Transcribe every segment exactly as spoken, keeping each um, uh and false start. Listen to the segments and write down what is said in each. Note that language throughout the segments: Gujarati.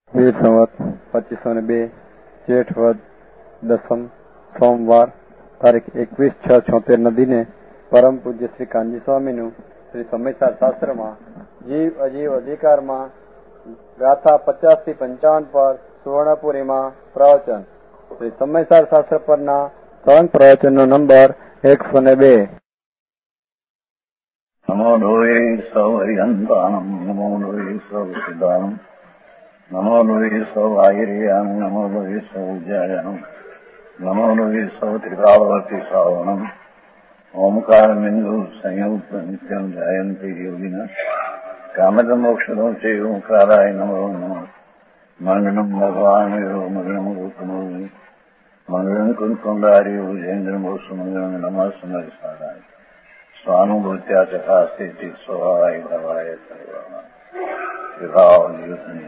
વીર સંવત પચીસો ને બે જેઠ વદ દસમ સોમવાર તારીખ એકવીસ છ છોતેર નદીને પરમ પૂજ્ય શ્રી કાનજી સ્વામીનું શ્રી સમયસાર શાસ્ત્રમાં જીવ અજીવ અધિકારમાં ગાથા પચાસ થી પંચાવન પર સુવર્ણપુરીમાં પ્રવચન. શ્રી સમયસાર શાસ્ત્ર પરના સળંગ પ્રવચનનો નંબર એકસો ને બે. નમો લોહે સૌ હરિહંતાનમ, નમો લોહે સૌ સિદ્ધાનમ, નમો લોહે સૌ આયર્યામ, નમો લોહે સૌ જયામ, નમો લોહે સૌ ત્રિકાળવર્તી શ્રાવણમ, ઓમકાર બિંદુ સંયુક્ત નિત્યમ જયંતી યોગિના કામદ મોક્ષદો છે ઓંકારાય નમો નમઃ. મંગલમ ભગવાન મંગલમ ગોતમો મંગલમ કુંકુંડારી ઉજેન્દ્ર મોક્ષ મંગલમ નમઃ સમય સારાય સ્વાનુભૂત્યા ચકાસ્તી સ્વભાવાય ભવાય સર્વા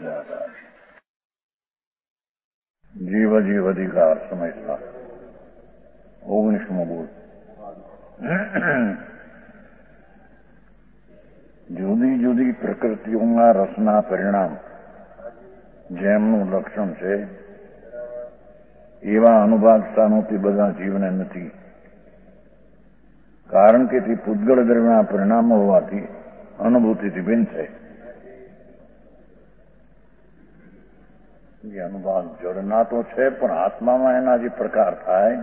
જીવ જીવ અધિકાર સમયસર ઓગણીસમો બોલ. જુદી જુદી પ્રકૃતિઓના રસના પરિણામ જેમનું લક્ષણ છે એવા અનુભાગ સ્થાનોથી બધા જીવને નથી, કારણ કે તે પૂતગળ દ્રવ્યના પરિણામો હોવાથી અનુભૂતિથી ભિન્ન છે. એ અનુભાગ જળના તો છે, પણ આત્મામાં એના જે પ્રકાર થાય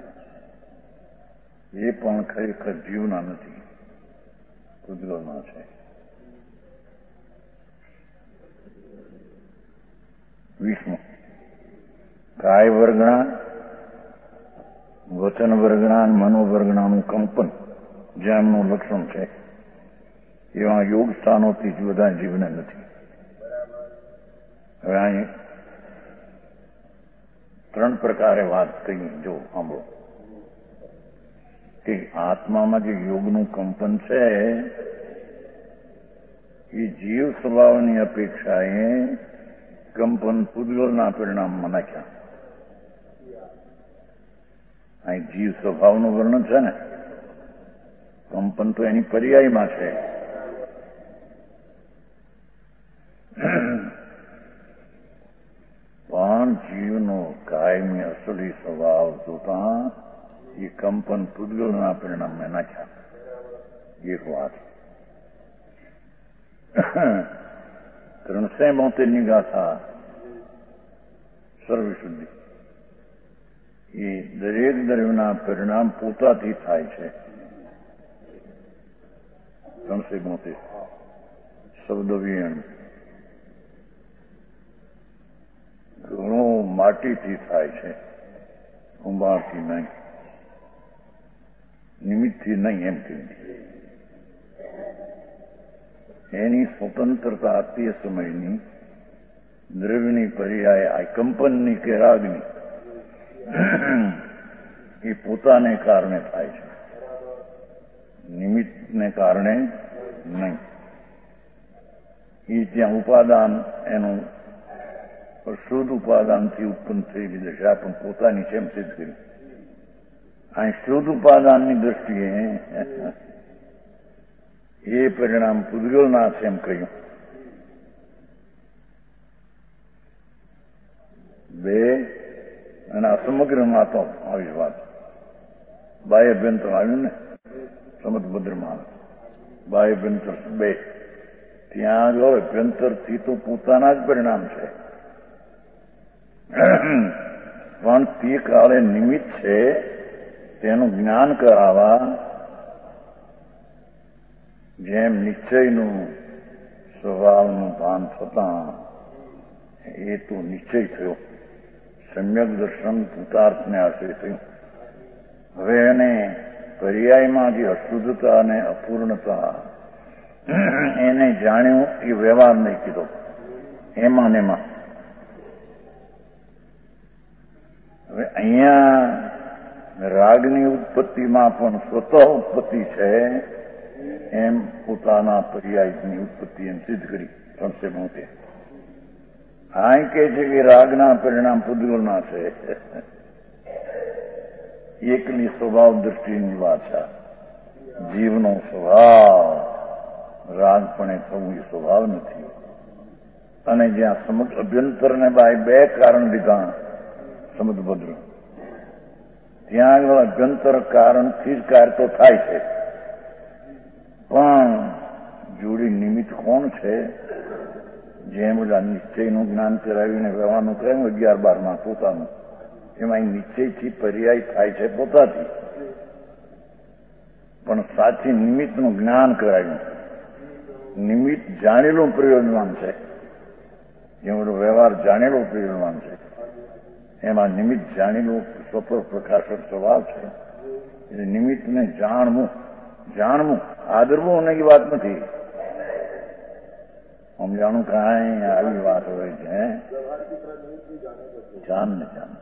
એ પણ ખરેખર જીવના નથી, પૂતગળના છે. વીસમું કાય વર્ગણા, વચન વર્ગણા, મનોવર્ગણાનું કંપન જેમનું લક્ષણ છે એવા યોગ સ્થાનોથી જ બધા જીવને નથી. હવે અહીં ત્રણ પ્રકારે વાત કરી. જો સાંભળો કે આત્મામાં જે યોગનું કંપન છે એ જીવ સ્વભાવની અપેક્ષાએ કંપન પૂતગળના પરિણામમાં નાખ્યા. અહીં જીવ સ્વભાવનું વર્ણન છે ને, કંપન તો એની પર્યાયમાં છે. પણ જીવનો કાયમી અસલી સ્વભાવ જોતા એ કંપન પૂતગળના પરિણામમાં નાખ્યા. એક વાત. ત્રણસે બોતેરની ગાથા સર્વશુદ્ધિ એ દરેક દ્રવ્યના પરિણામ પોતાથી થાય છે. ત્રણસે બોતેર શબ્દ વિયણ ઘણો માટીથી થાય છે, કુંભારથી નહીં, નિમિત્તથી નહીં. એમ કે એની સ્વતંત્રતા તે સમયની દ્રવ્યની પર્યાય આ કંપનની કે રાગની એ પોતાને કારણે થાય છે, નિમિત્તને કારણે નહીં. એ ત્યાં ઉપાદાન એનું શુદ્ધ ઉપાદાનથી ઉત્પન્ન થયેલી દશા પણ પોતાની છે એમ સિદ્ધ કરી. અહીં શુદ્ધ ઉપાદાનની દ્રષ્ટિએ એ પરિણામ પૂતગળના છે એમ કહ્યું. બે અને આ સમગ્રમાં તો આવી વાત બાહ્ય અભ્યંતર આવ્યું ને, સમજભદ્રમાં બાહ્ય અભ્યંતર બે ત્યાં જો અભ્યંતરથી તો પોતાના જ પરિણામ છે, પણ તે કાળે નિમિત્ત છે તેનું જ્ઞાન કરાવવા જેમ નિશ્ચયનું સ્વભાવનું ભાન થતા એ તો નિશ્ચય થયો, સમ્યક દર્શન પૂતાર્થને આશ્રય થયું. હવે એને પર્યાયમાં જે અશુદ્ધતા અને અપૂર્ણતા એને જાણ્યું એ વ્યવહાર નહીં કીધો એમાં ને એમાં. હવે અહીંયા રાગની ઉત્પત્તિમાં પણ સ્વતઃ ઉત્પત્તિ છે એમ પોતાના પર્યાયની ઉત્પત્તિ એમ સિદ્ધ કરી. ત્રણસે બોતેર આ કહે છે કે રાગના પરિણામ પૂતગળના છે. એકલી સ્વભાવ દ્રષ્ટિની વાત છે. જીવનો સ્વભાવ રાગપણે થવું એ સ્વભાવ નથી. અને જ્યાં સમુદ્ર અભ્યંતર ને બાય બે કારણ લીધા સમુદ્રભદ્ર, ત્યાં આગળ અભ્યંતર કારણથી જ કાર્ય તો થાય છે, પણ જોડી નિમિત્ત કોણ છે? જેમ બધા નિશ્ચયનું જ્ઞાન કરાવીને વ્યવહારનું કરાવ્યું અગિયાર બારમાં પોતાનું, એમાં નિશ્ચયથી પર્યાય થાય છે પોતાથી, પણ સાચી નિમિત્તનું જ્ઞાન કરાવ્યું. નિમિત્ત જાણેલું પ્રયોજનવાન છે, જેમ બધો વ્યવહાર જાણેલો પ્રયોજનવાન છે, એમાં નિમિત્ત જાણેલું સ્વપ્ર પ્રકાશક સ્વભાવ છે. એટલે નિમિત્તને જાણવું, જાણવું આદરવું એની વાત નથી. સમજાણું કાંઈ આવી વાત હોય છે, જાણ ને જાણ.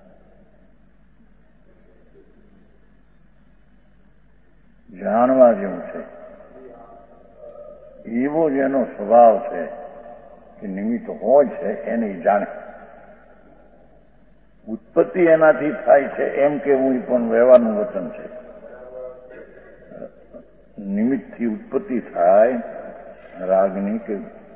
જાણવા જેવું છે એવો જેનો સ્વભાવ છે કે નિમિત્ત હોય છે એને જાણે. ઉત્પત્તિ એનાથી થાય છે એમ કેવું પણ વ્યવહારનું વચન છે. નિમિત્તથી ઉત્પત્તિ થાય રાગની કે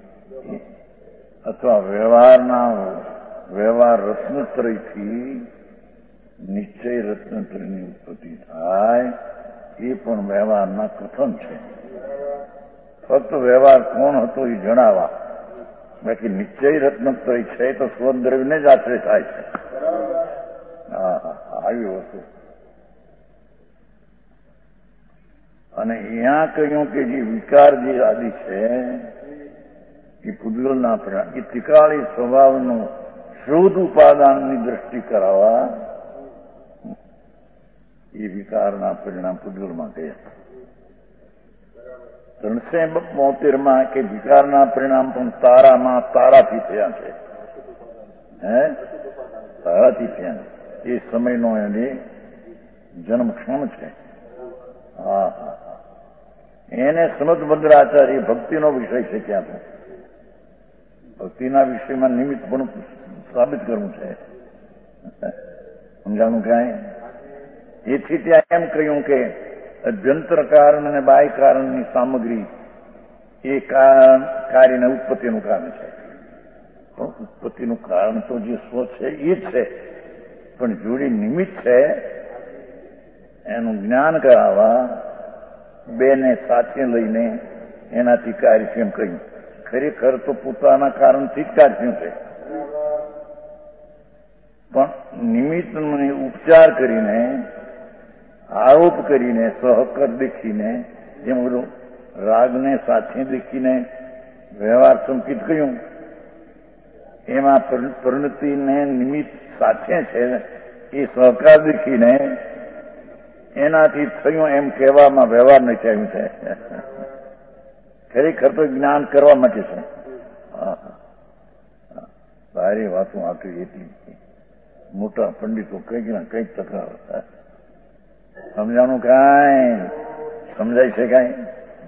અથવા વ્યવહારના વ્યવહાર રત્નત્રયથી નિશ્ચય રત્નત્રયની ઉત્પત્તિ થાય એ પણ વ્યવહારના કથન છે. ફક્ત વ્યવહાર કોણ હતો એ જણાવવા, બાકી નિશ્ચય રત્નત્રય છે તો સ્વદ્રવ્યને જ આશ્રય થાય છે. હા હા આવી વસ્તુ. અને અહીંયા કહ્યું કે જે વિકાર જે આદિ છે એ પૂદગલના પરિણામ, એ ત્રિકાળી સ્વભાવનું શુદ્ધ ઉપાદાનની દ્રષ્ટિ કરાવવા એ વિકારના પરિણામ પૂદગલમાં કહ્યા. ત્રણસે બોતેર માં કે વિકારના પરિણામ પણ તારામાં તારાથી થયા છે. હે તારાથી થયા એ સમયનો એની જન્મક્ષણ છે. હા હા એને સમદભદ્રાચાર્ય ભક્તિનો વિષય છે. ક્યાં તો ભક્તિના વિષયમાં નિમિત્ત પણ સાબિત કરવું છે. સમજાણું કાંઈ? એથી ત્યાં એમ કહ્યું કે અભ્યંતર કારણ અને બાહ્ય કારણની સામગ્રી એ કાર્યના ઉત્પત્તિનું કારણ છે. પણ ઉત્પત્તિનું કારણ તો જે સ્વ છે એ જ છે, પણ જોડી નિમિત્ત છે એનું જ્ઞાન કરાવવા બેને સાથે લઈને એનાથી કાર્ય છે એમ કહ્યું. ખરેખર તો પોતાના કારણથી જ કાર્ય છે, પણ નિમિત્તનો ઉપચાર કરીને આરોપ કરીને સહકર દેખીને જેમ બધું રાગને સાથે દેખીને વ્યવહાર સંકિત કહ્યું એમાં પરિણતિને નિમિત્ત સાથે છે એ સહકાર દેખીને એનાથી થયું એમ કહેવામાં વ્યવહાર નહીં થયું છે. ખરેખર તો જ્ઞાન કરવા માટે છે. સારી વાતો આપી એટલી મોટા પંડિતો કંઈક ના કંઈક તકરાર. સમજાણું કાંઈ? સમજાય છે કાંઈ?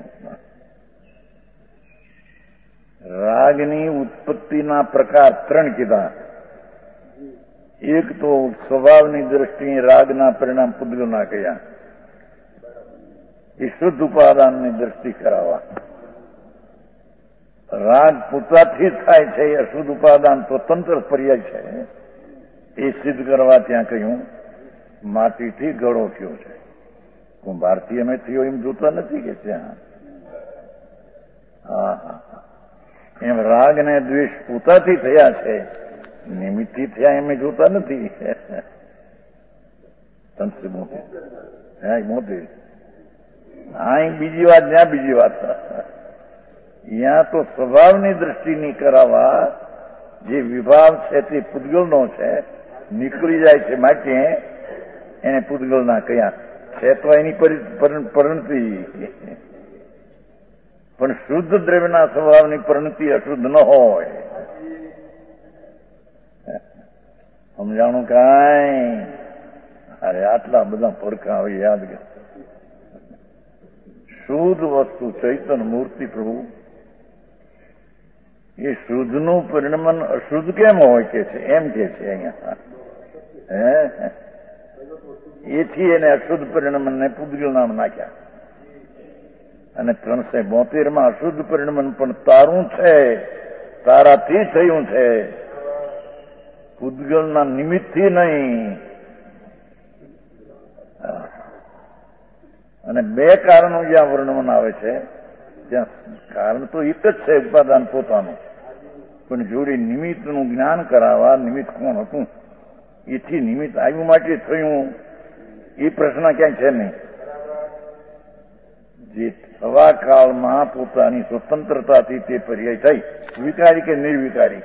રાગની ઉત્પત્તિના પ્રકાર ત્રણ કીધા. એક તો સ્વભાવની દ્રષ્ટિએ રાગના પરિણામ પૂદગલના કહ્યા, એ શુદ્ધ ઉપાદાનની દ્રષ્ટિ કરાવવા. રાગ પોતાથી થાય છે એ અશુદ્ધ ઉપાદાન તો તંત્ર પર્યાય છે એ સિદ્ધ કરવા ત્યાં કહ્યું માટીથી ગળો થયો છે. ભારતીય અમે થયો એમ જોતા નથી કે ત્યાં. હા હા એમ રાગ ને દ્વેષ પોતાથી થયા છે, નિમિત્તથી થયા એમ જોતા નથી. તંત્ર મોટી હા મોટી હા બીજી વાત જ્યાં બીજી વાત અહીંયા તો સ્વભાવની દ્રષ્ટિની કરાવવા જે વિભાવ છે તે પૂદગલનો છે, નીકળી જાય છે માટે એને પૂદગલના કયા છે તો એની પરિણતિ. પણ શુદ્ધ દ્રવ્યના સ્વભાવની પરિણતિ અશુદ્ધ ન હોય. સમજાણું કાંઈ? અરે આટલા બધા પડખા હવે યાદ કર. શુદ્ધ વસ્તુ ચૈતન્ય મૂર્તિ પ્રભુ એ શુદ્ધનું પરિણમન અશુદ્ધ કેમ હોય કે છે એમ કે છે અહીંયા. હે એથી એને અશુદ્ધ પરિણમનને પૂદગલ નામ નાખ્યા. અને ત્રણસો બોતેર માં અશુદ્ધ પરિણમન પણ તારું છે, તારાથી થયું છે, પૂતગલના નિમિત્તથી નહીં. અને બે કારણો જ્યાં વર્ણવવામાં આવે છે ત્યાં કારણ તો એક જ છે, ઉપાદાન પોતાનું, પણ જોડે નિમિત્તનું જ્ઞાન કરાવવા નિમિત્ત કોણ હતું, એથી નિમિત્ત આવ્યું માટે થયું એ પ્રશ્ન ક્યાંય છે નહીં. જે થવા કાળમાં પોતાની સ્વતંત્રતાથી તે પર્યાય થઈ, વિકારી કે નિર્વિકારી,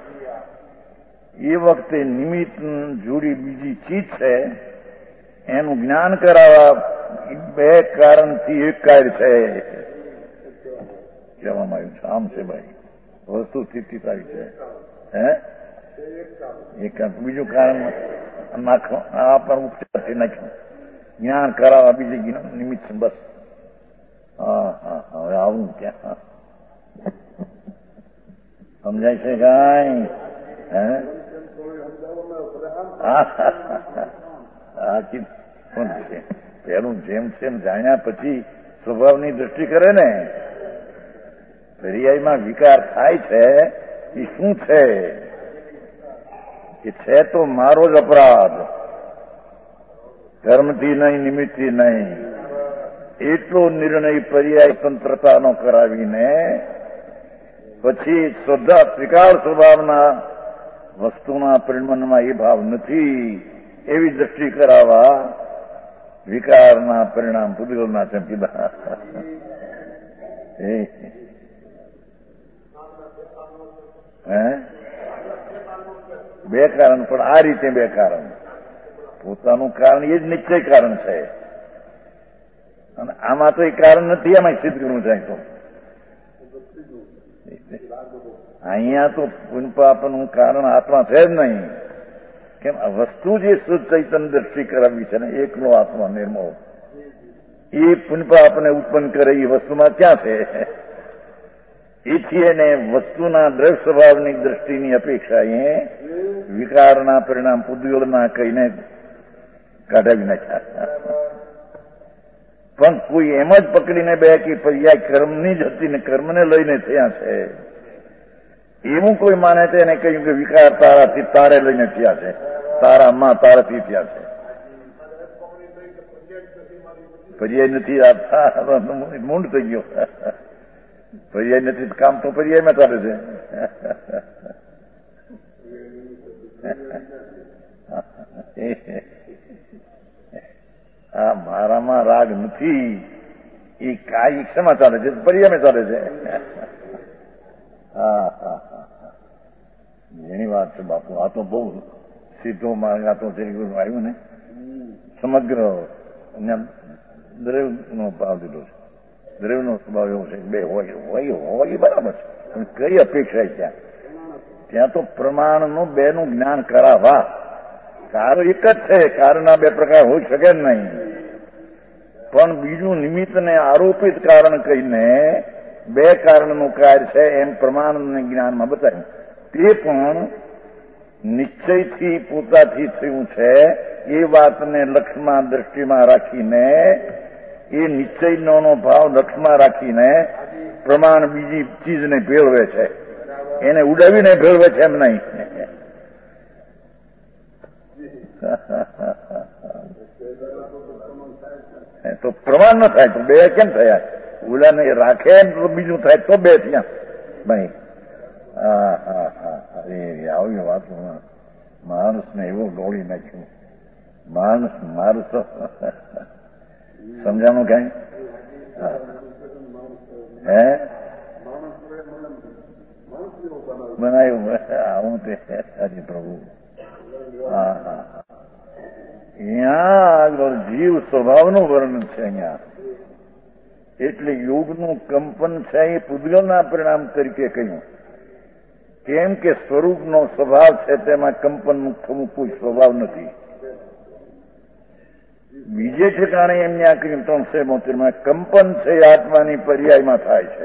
એ વખતે નિમિત્ત જોડી બીજી ચીજ છે એનું જ્ઞાન કરાવવા બે કારણથી એક કાર્ય છે કહેવામાં આવ્યું છે. આમ છે ભાઈ, વસ્તુ સ્થિતિ તારી છે. હે એક બીજું કારણ નાખો, આ પર ઉપચારથી નાખ્યું, જ્ઞાન કરાવવા બીજી નિમિત્ત છે. બસ. હા હા હવે આવું ક્યાં સમજાય છે કાંઈ? હે પેલું જેમ તેમ જાણ્યા પછી સ્વભાવની દ્રષ્ટિ કરે ને, પર્યાયમાં વિકાર થાય છે એ શું છે? એ છે તો મારો જ અપરાધ, કર્મથી નહીં, નિમિત્તથી નહીં. એટલો નિર્ણય પર્યાય તંત્રતાનો કરાવીને પછી શ્રદ્ધા સ્વીકાર સ્વભાવના વસ્તુના પરિણમનમાં એ ભાવ નથી એવી દ્રષ્ટિ કરાવવા વિકારના પરિણામ પૂતગલના છે. કીધા હે બે કારણ, પણ આ રીતે બે કારણ. પોતાનું કારણ એ જ નિશ્ચય કારણ છે, અને આમાં તો એ કારણ નથી, એમાં સિદ્ધ કરવું જાય તો અહીંયા તો પુનપાપનું કારણ આત્મા છે જ નહીં. કેમ? આ વસ્તુ જે શુદ્ધ ચૈતન્ય દ્રષ્ટિ કરાવી છે ને, એકનો આત્મા નિર્મળ, એ પુનપાપને ઉત્પન્ન કરે એ વસ્તુમાં ક્યાં છે? એથી એને વસ્તુના દ્રવ્ય સ્વભાવની દ્રષ્ટિની અપેક્ષા એ વિકારના પરિણામ પૂતગલના કહીને કાઢાવી નાખ્યા. પણ કોઈ એમ જ પકડીને બે કે પર્યાય કર્મની જ હતી ને કર્મને લઈને થયા છે એવું કોઈ માને છે, એને કહ્યું કે વિકાર તારાથી તારે લઈને થયા છે, તારા માં તારાથી થયા છે. પર્યાય નથી આપતા મૂંડ થઈ ગયો. પર્યાય નથી કામ તો પર્યાયમાં ચાલે છે. આ મારામાં રાગ નથી એ કાય ક્ષમા ચાલે છે, પર્યાયમાં ચાલે છે. હા હા હા એની વાત છે બાપુ. આ તો બહુ સીધો માર્ગ આ તો આવ્યું ને, સમગ્ર દ્રવ્ય નો ભાવ દીધો છે. દ્રવ્ય નો સ્વભાવ એવો છે બે હોય હોય હોય બરાબર છે, પણ કઈ અપેક્ષા ત્યાં? ત્યાં તો પ્રમાણનું બેનું જ્ઞાન કરાવવા. કારણ એક જ છે, કારણના બે પ્રકાર હોઈ શકે જ નહીં, પણ બીજું નિમિત્તને આરોપિત કારણ કહીને બે કારણનું કાર્ય છે એમ પ્રમાણને જ્ઞાનમાં બતાવ્યું. તે પણ નિશ્ચયથી પોતાથી થયું છે એ વાતને લક્ષમાં દ્રષ્ટિમાં રાખીને, એ નિશ્ચયનો ભાવ લક્ષમાં રાખીને પ્રમાણ બીજી ચીજને ભેળવે છે, એને ઉડાવીને ભેળવે છે એમ નહીં. તો પ્રમાણ ન થાય તો બે કેમ થયા? ઓલાને રાખે તો બીજું થાય તો બે થયા ભાઈ. હા હા હા અરે આવી વાત માણસને એવું દોડી નાખ્યું. માણસ માણસ સમજાણું કઈ? હે બનાવ્યું આવું તે હજી પ્રભુ. હા હા અહીંયા આગળ જીવ સ્વભાવનું વર્ણન છે અહીંયા. એટલે યોગનું કંપન છે એ પૂતગલના પરિણામ તરીકે કહ્યું. કેમ કે સ્વરૂપનો સ્વભાવ છે તેમાં કંપન થવું કોઈ સ્વભાવ નથી. બીજે ઠેકાણે એમને આ કહ્યું ત્રણસો બોતેરમાં કંપન છે આત્માની પર્યાયમાં થાય છે,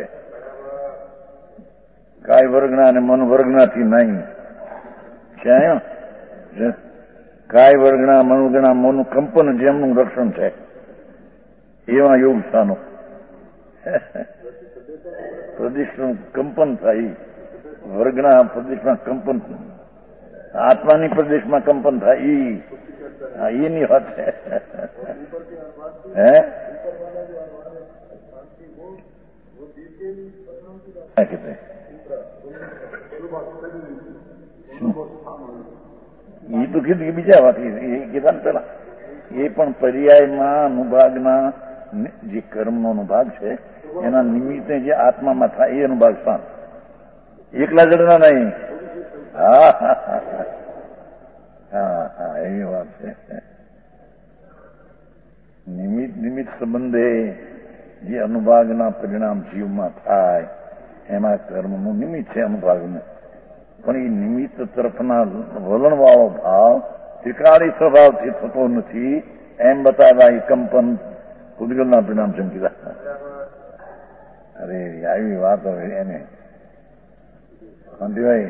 કાય વર્ગના અને મન વર્ગનાથી નહીં. ક્યાં કાય વર્ગના મનોગણા મનનું કંપન જેમનું રક્ષણ છે એવા યોગ સ્થાનો પ્રદિષ્ટનું કંપન થાય વર્ગના પ્રદેશમાં કંપન, આત્માની પ્રદેશમાં કંપન થાય ઈ હા એની વાત છે. હે એ તો કીધું કે બીજા વાત એ કીધા ને પેલા એ પણ પર્યાયમાં અનુભાગના જે કર્મનો અનુભાગ છે એના નિમિત્તે જે આત્મામાં થાય એ અનુભાગ શાંત, એકલા જણના નહીં. હા હા હા એવી વાત છે. નિમિત્ત નિમિત્ત સંબંધે જે અનુભાગના પરિણામ જીવમાં થાય એમાં કર્મનું નિમિત્ત છે અનુભાગનું, પણ એ નિમિત્ત તરફના વલણવાળો ભાવ ત્રિકાળી સ્વભાવથી થતો નથી એમ બતાવ્યા. એ કંપન પૂતગલના પરિણામ ચમકીલા. અરે આવી વાત હવે એને શાંતિભાઈ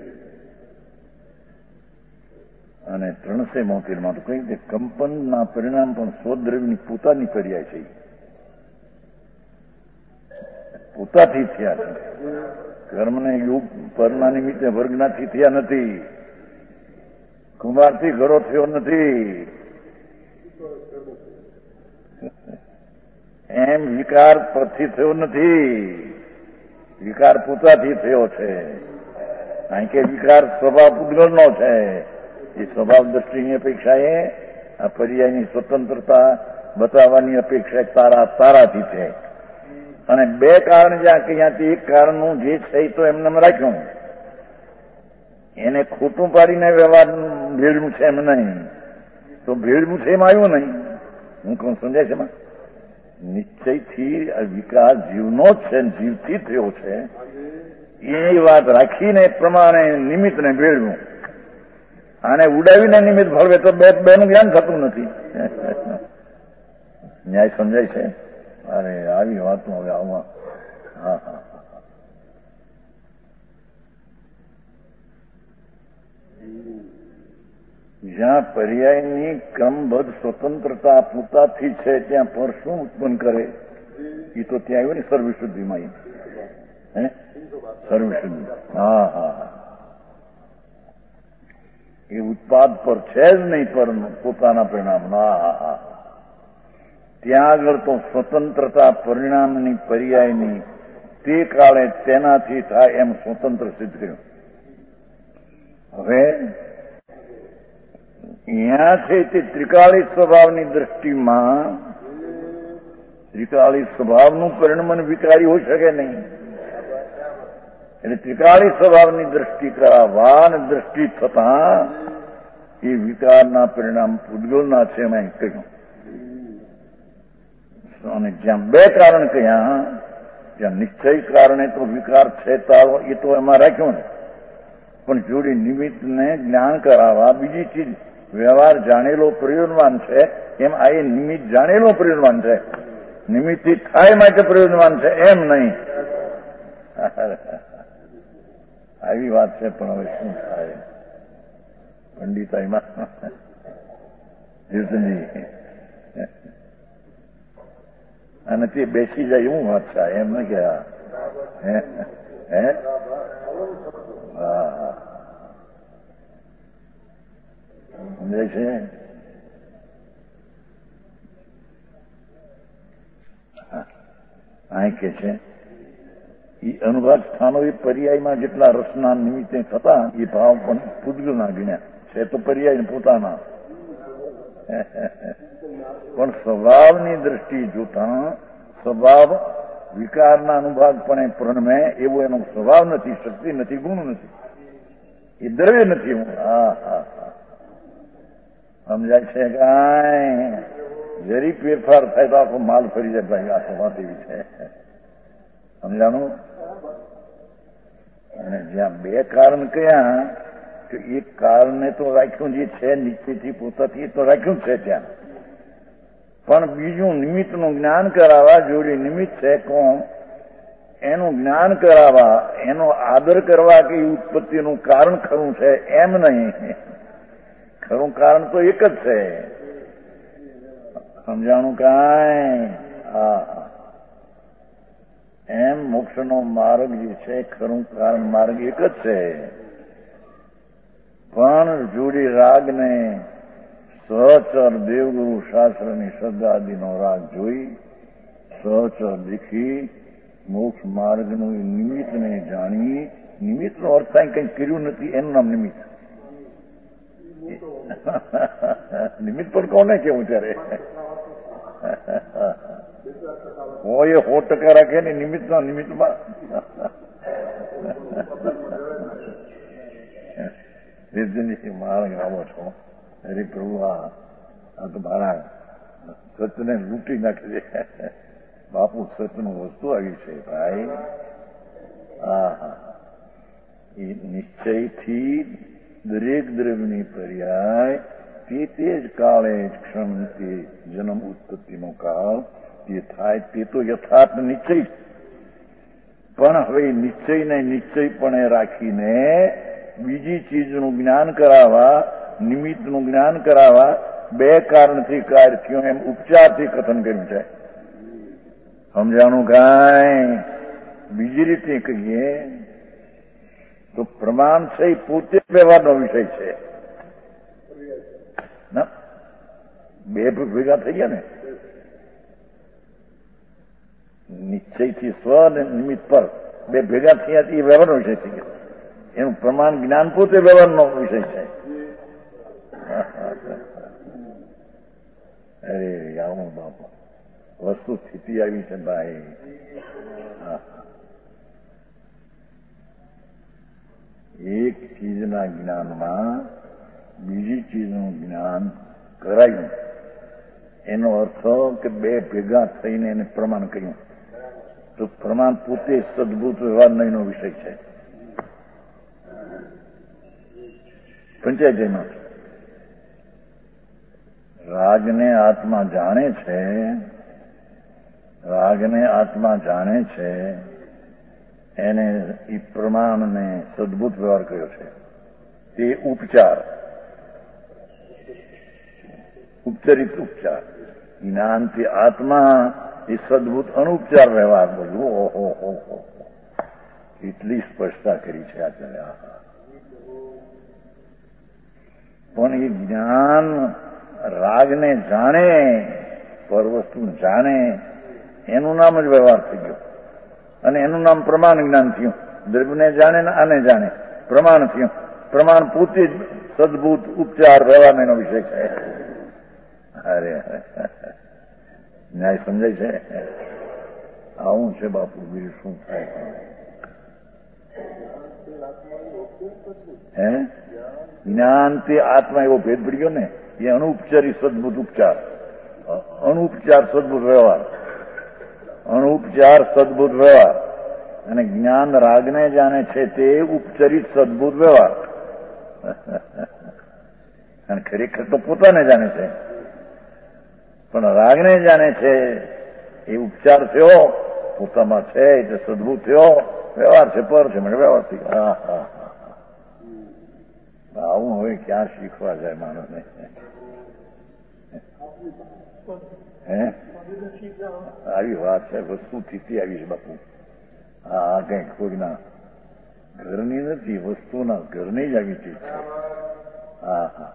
અને ત્રણસે મોતીરમાં તો કઈ કંપનના પરિણામ પણ સ્વદ્રવ્યની પોતાની પર્યાય છે, પોતાથી થયા છે. કર્મને યુગ પરના નિમિત્તે વર્ગનાથી થયા નથી, કુમારથી ઘરો થયો નથી. એમ વિકાર પરથી થયો નથી, વિકાર પોતાથી થયો છે. કારણ કે વિકાર સ્વભાવ પૂતગલનો છે. એ સ્વભાવ દ્રષ્ટિની અપેક્ષાએ આ પર્યાયની સ્વતંત્રતા બતાવવાની અપેક્ષા તારા તારાથી છે. અને બે કારણ જ્યાં કે ત્યાંથી એક કારણનું જે છે એ તો એમને રાખ્યું, એને ખોટું પાડીને વ્યવહાર ભેળવું છે એમ નહીં. તો ભેળવું છે એમ આવ્યું નહીં. હું કહું સમજાય છે એમાં નિશ્ચયથી વિકાર જીવનો જ છે, જીવથી થયો છે એ વાત રાખીને પ્રમાણે નિમિત્તને ભેળવું. આને ઉડાવીને નિમિત્ત ભળવે તો બે બેનું જ્ઞાન થતું નથી. ન્યાય સમજાય છે? અરે આવી વાતો હવે આમાં હા હા જ્યાં પર્યાયની ક્રમબદ્ધ સ્વતંત્રતા પોતાથી છે ત્યાં પર શું ઉત્પન્ન કરે એ તો ત્યાં આવ્યું ને સર્વશુદ્ધિમાં. હે સર્વશુદ્ધિ હા હા એ ઉત્પાદ પર છે જ નહીં, પર પોતાના પરિણામ. હા હા હા ત્યાં આગળ તો સ્વતંત્રતા પરિણામની પર્યાયની તે કાળે તેનાથી થાય એમ સ્વતંત્ર સિદ્ધ કર્યું. હવે અહીંયા છે તે ત્રિકાળી સ્વભાવની દ્રષ્ટિમાં ત્રિકાળી સ્વભાવનું પરિણમન વિકારી હોઈ શકે નહીં. એટલે ત્રિકાળી સ્વભાવની દ્રષ્ટિ કરાવવા અને દ્રષ્ટિ થતા એ વિકારના પરિણામ પૂતગલના છે એમ કહ્યું. અને જ્યાં બે કારણ કહ્યા, જ્યાં નિશ્ચય કારણે તો વિકાર છે તારો એ તો એમાં રાખ્યો ને, પણ જોડી નિમિત્તને જ્ઞાન કરાવવા બીજી ચીજ વ્યવહાર જાણેલો પ્રયોજનવાન છે એમ આ એ નિમિત્ત જાણેલો પ્રયોજનવાન છે, નિમિત્તથી થાય માટે પ્રયોજનવાન છે એમ નહીં. આવી વાત છે. પણ હવે શું થાય પંડિતાઈમાં જીવતનજી અને તે બેસી જાય એવું વાત છે એમ ને કે હે હે હા સમજાય છે. અહીં કે છે એ અનુભાગ સ્થાનો એ પર્યાયમાં જેટલા રસના નિમિત્તે થતા એ ભાવ પણ પૂતગલના ગણ્યા છે, તો પર્યાય પોતાના. પણ સ્વભાવની દ્રષ્ટિ જોતા સ્વભાવ વિકારના અનુભાગપણે પ્રણમે એવો એનો સ્વભાવ નથી, શક્તિ નથી, ગુણ નથી, એ દ્રવ્ય નથી. હું હા હા હા સમજાય છે. કાંઈ જરી ફેરફાર થાય તો આખો માલ ફરી જાય. ભાઈ આ તો વાત એવી છે. સમજાણું? અને જ્યાં બે કારણ કયા કે એક કારણને તો રાખ્યું જે છે નીચેથી પોતાથી તો રાખ્યું છે ત્યાં, પણ બીજું નિમિત્તનું જ્ઞાન કરાવવા જોડે નિમિત્ત છે કોણ એનું જ્ઞાન કરાવવા, એનો આદર કરવા કે ઉત્પત્તિનું કારણ ખરું છે એમ નહીં. ખરું કારણ તો એક જ છે. સમજાણું કાંઈ? હા એમ મોક્ષનો માર્ગ જે છે ખરું કારણ માર્ગ એક જ છે, પણ જોડી રાગને સહચર દેવગુરુ શાસ્ત્રની શ્રદ્ધા આદિનો રાગ જોઈ સહચર દેખી મોક્ષ માર્ગનું નિમિત્તને જાણી, નિમિત્તનો અર્થ થાય કંઈ કર્યું નથી એનું નામ નિમિત્ત. નિમિત્ત પણ કોને કેવું ત્યારે હોય સો ટકા રાખે ને નિમિત્તના નિમિત્તમાં નિર્જનજી મારા આવો છો હરિપ્રભુ આ તો મારા સતને લૂંટી નાખી છે. બાપુ સતનું વસ્તુ આવી છે ભાઈ. હા હા એ નિશ્ચયથી દરેક દ્રવ્યની પર્યાય તે તે જ કાળે જ ક્ષણ તે જન્મ ઉત્પત્તિનો કાળ તે થાય તે તો યથાર્થ નિશ્ચય. પણ હવે નિશ્ચયને નિશ્ચયપણે રાખીને બીજી ચીજનું જ્ઞાન કરાવવા, નિમિત્તનું જ્ઞાન કરાવવા બે કારણથી કાર્ય થયું એમ ઉપચારથી કથન કર્યું છે. સમજાણું કાંઈ બીજી રીતે કહીએ તો પ્રમાણ છે એ પોતે વ્યવહારનો વિષય છે. ના બે ભેગા થઈ ગયા ને, નિશ્ચયથી સ્વ અને નિમિત્ત પર બે ભેગા થયા એ વ્યવહારનો વિષય થઈ ગયો. એનું પ્રમાણ જ્ઞાન પોતે વ્યવહારનો વિષય છે. અરે આવું બાપા વસ્તુ સ્થિતિ આવી છે ભાઈ. એક ચીજના જ્ઞાનમાં બીજી ચીજનું જ્ઞાન કરાયું એનો અર્થ કે બે ભેગા થઈને એને પ્રમાણ કહ્યું તો પ્રમાણ પોતે સદભૂત વ્યવહાર નહીંનો વિષય છે. પંચાયતમાં રાગને આત્મા જાણે છે, રાગને આત્મા જાણે છે એને એ પ્રમાણને સદભૂત વ્યવહાર કર્યો છે. તે ઉપચાર, ઉપચરિત ઉપચાર. જ્ઞાનથી આત્મા એ સદભૂત અનુપચાર વ્યવહાર બોલ્યું. ઓહો હો હો એટલી સ્પષ્ટતા કરી છે આચાર્ય. પણ એ જ્ઞાન રાગને જાણે, પર વસ્તુ જાણે એનું નામ જ વ્યવહાર થઈ ગયો અને એનું નામ પ્રમાણ જ્ઞાન થયું. દ્રવ્યને જાણે ને આને જાણે પ્રમાણ થયું. પ્રમાણ પોતે જ સદભૂત ઉપચાર વ્યવહારનો એનો વિષય છે. અરે ન્યાય સમજાય છે. આવું છે બાપુ, બીજું શું થાય? હે જ્ઞાન તે આત્મા એવો ભેદ પડી ગયો ને, એ અનુપચારી સદભૂત ઉપચાર, અનુપચાર સદભૂત વ્યવહાર, અનુપચાર સદભૂત વ્યવહાર. અને જ્ઞાન રાગને જાણે છે તે ઉપચરિત સદભૂત વ્યવહાર. અને ખરેખર તો પોતાને જાણે છે, પણ રાગને જાણે છે એ ઉપચાર થયો, પોતામાં છે એટલે સદભૂત થયો, વ્યવહાર છે પર છે મને વ્યવહાર થઈ. હા હા આવું હવે ક્યાં શીખવા જાય માણસને? હે આવી વાત છે, વસ્તુ સ્થિતિ આવી છે બાપુ. હા કઈ કોઈના ઘરની નથી, વસ્તુના ઘરની જ આવી ચીજ છે. હા હા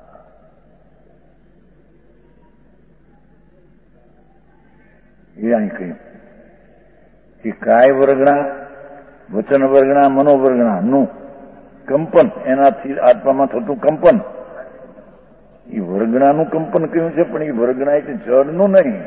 એ અહીં કહ્યું કે કાય વર્ગના, વચન વર્ગના, મનોવર્ગના નું કંપન, એનાથી આત્મામાં થતું કંપન, એ વર્ગણાનું કંપન કહ્યું છે. પણ એ વર્ગણા એટલે જળનું નહીં.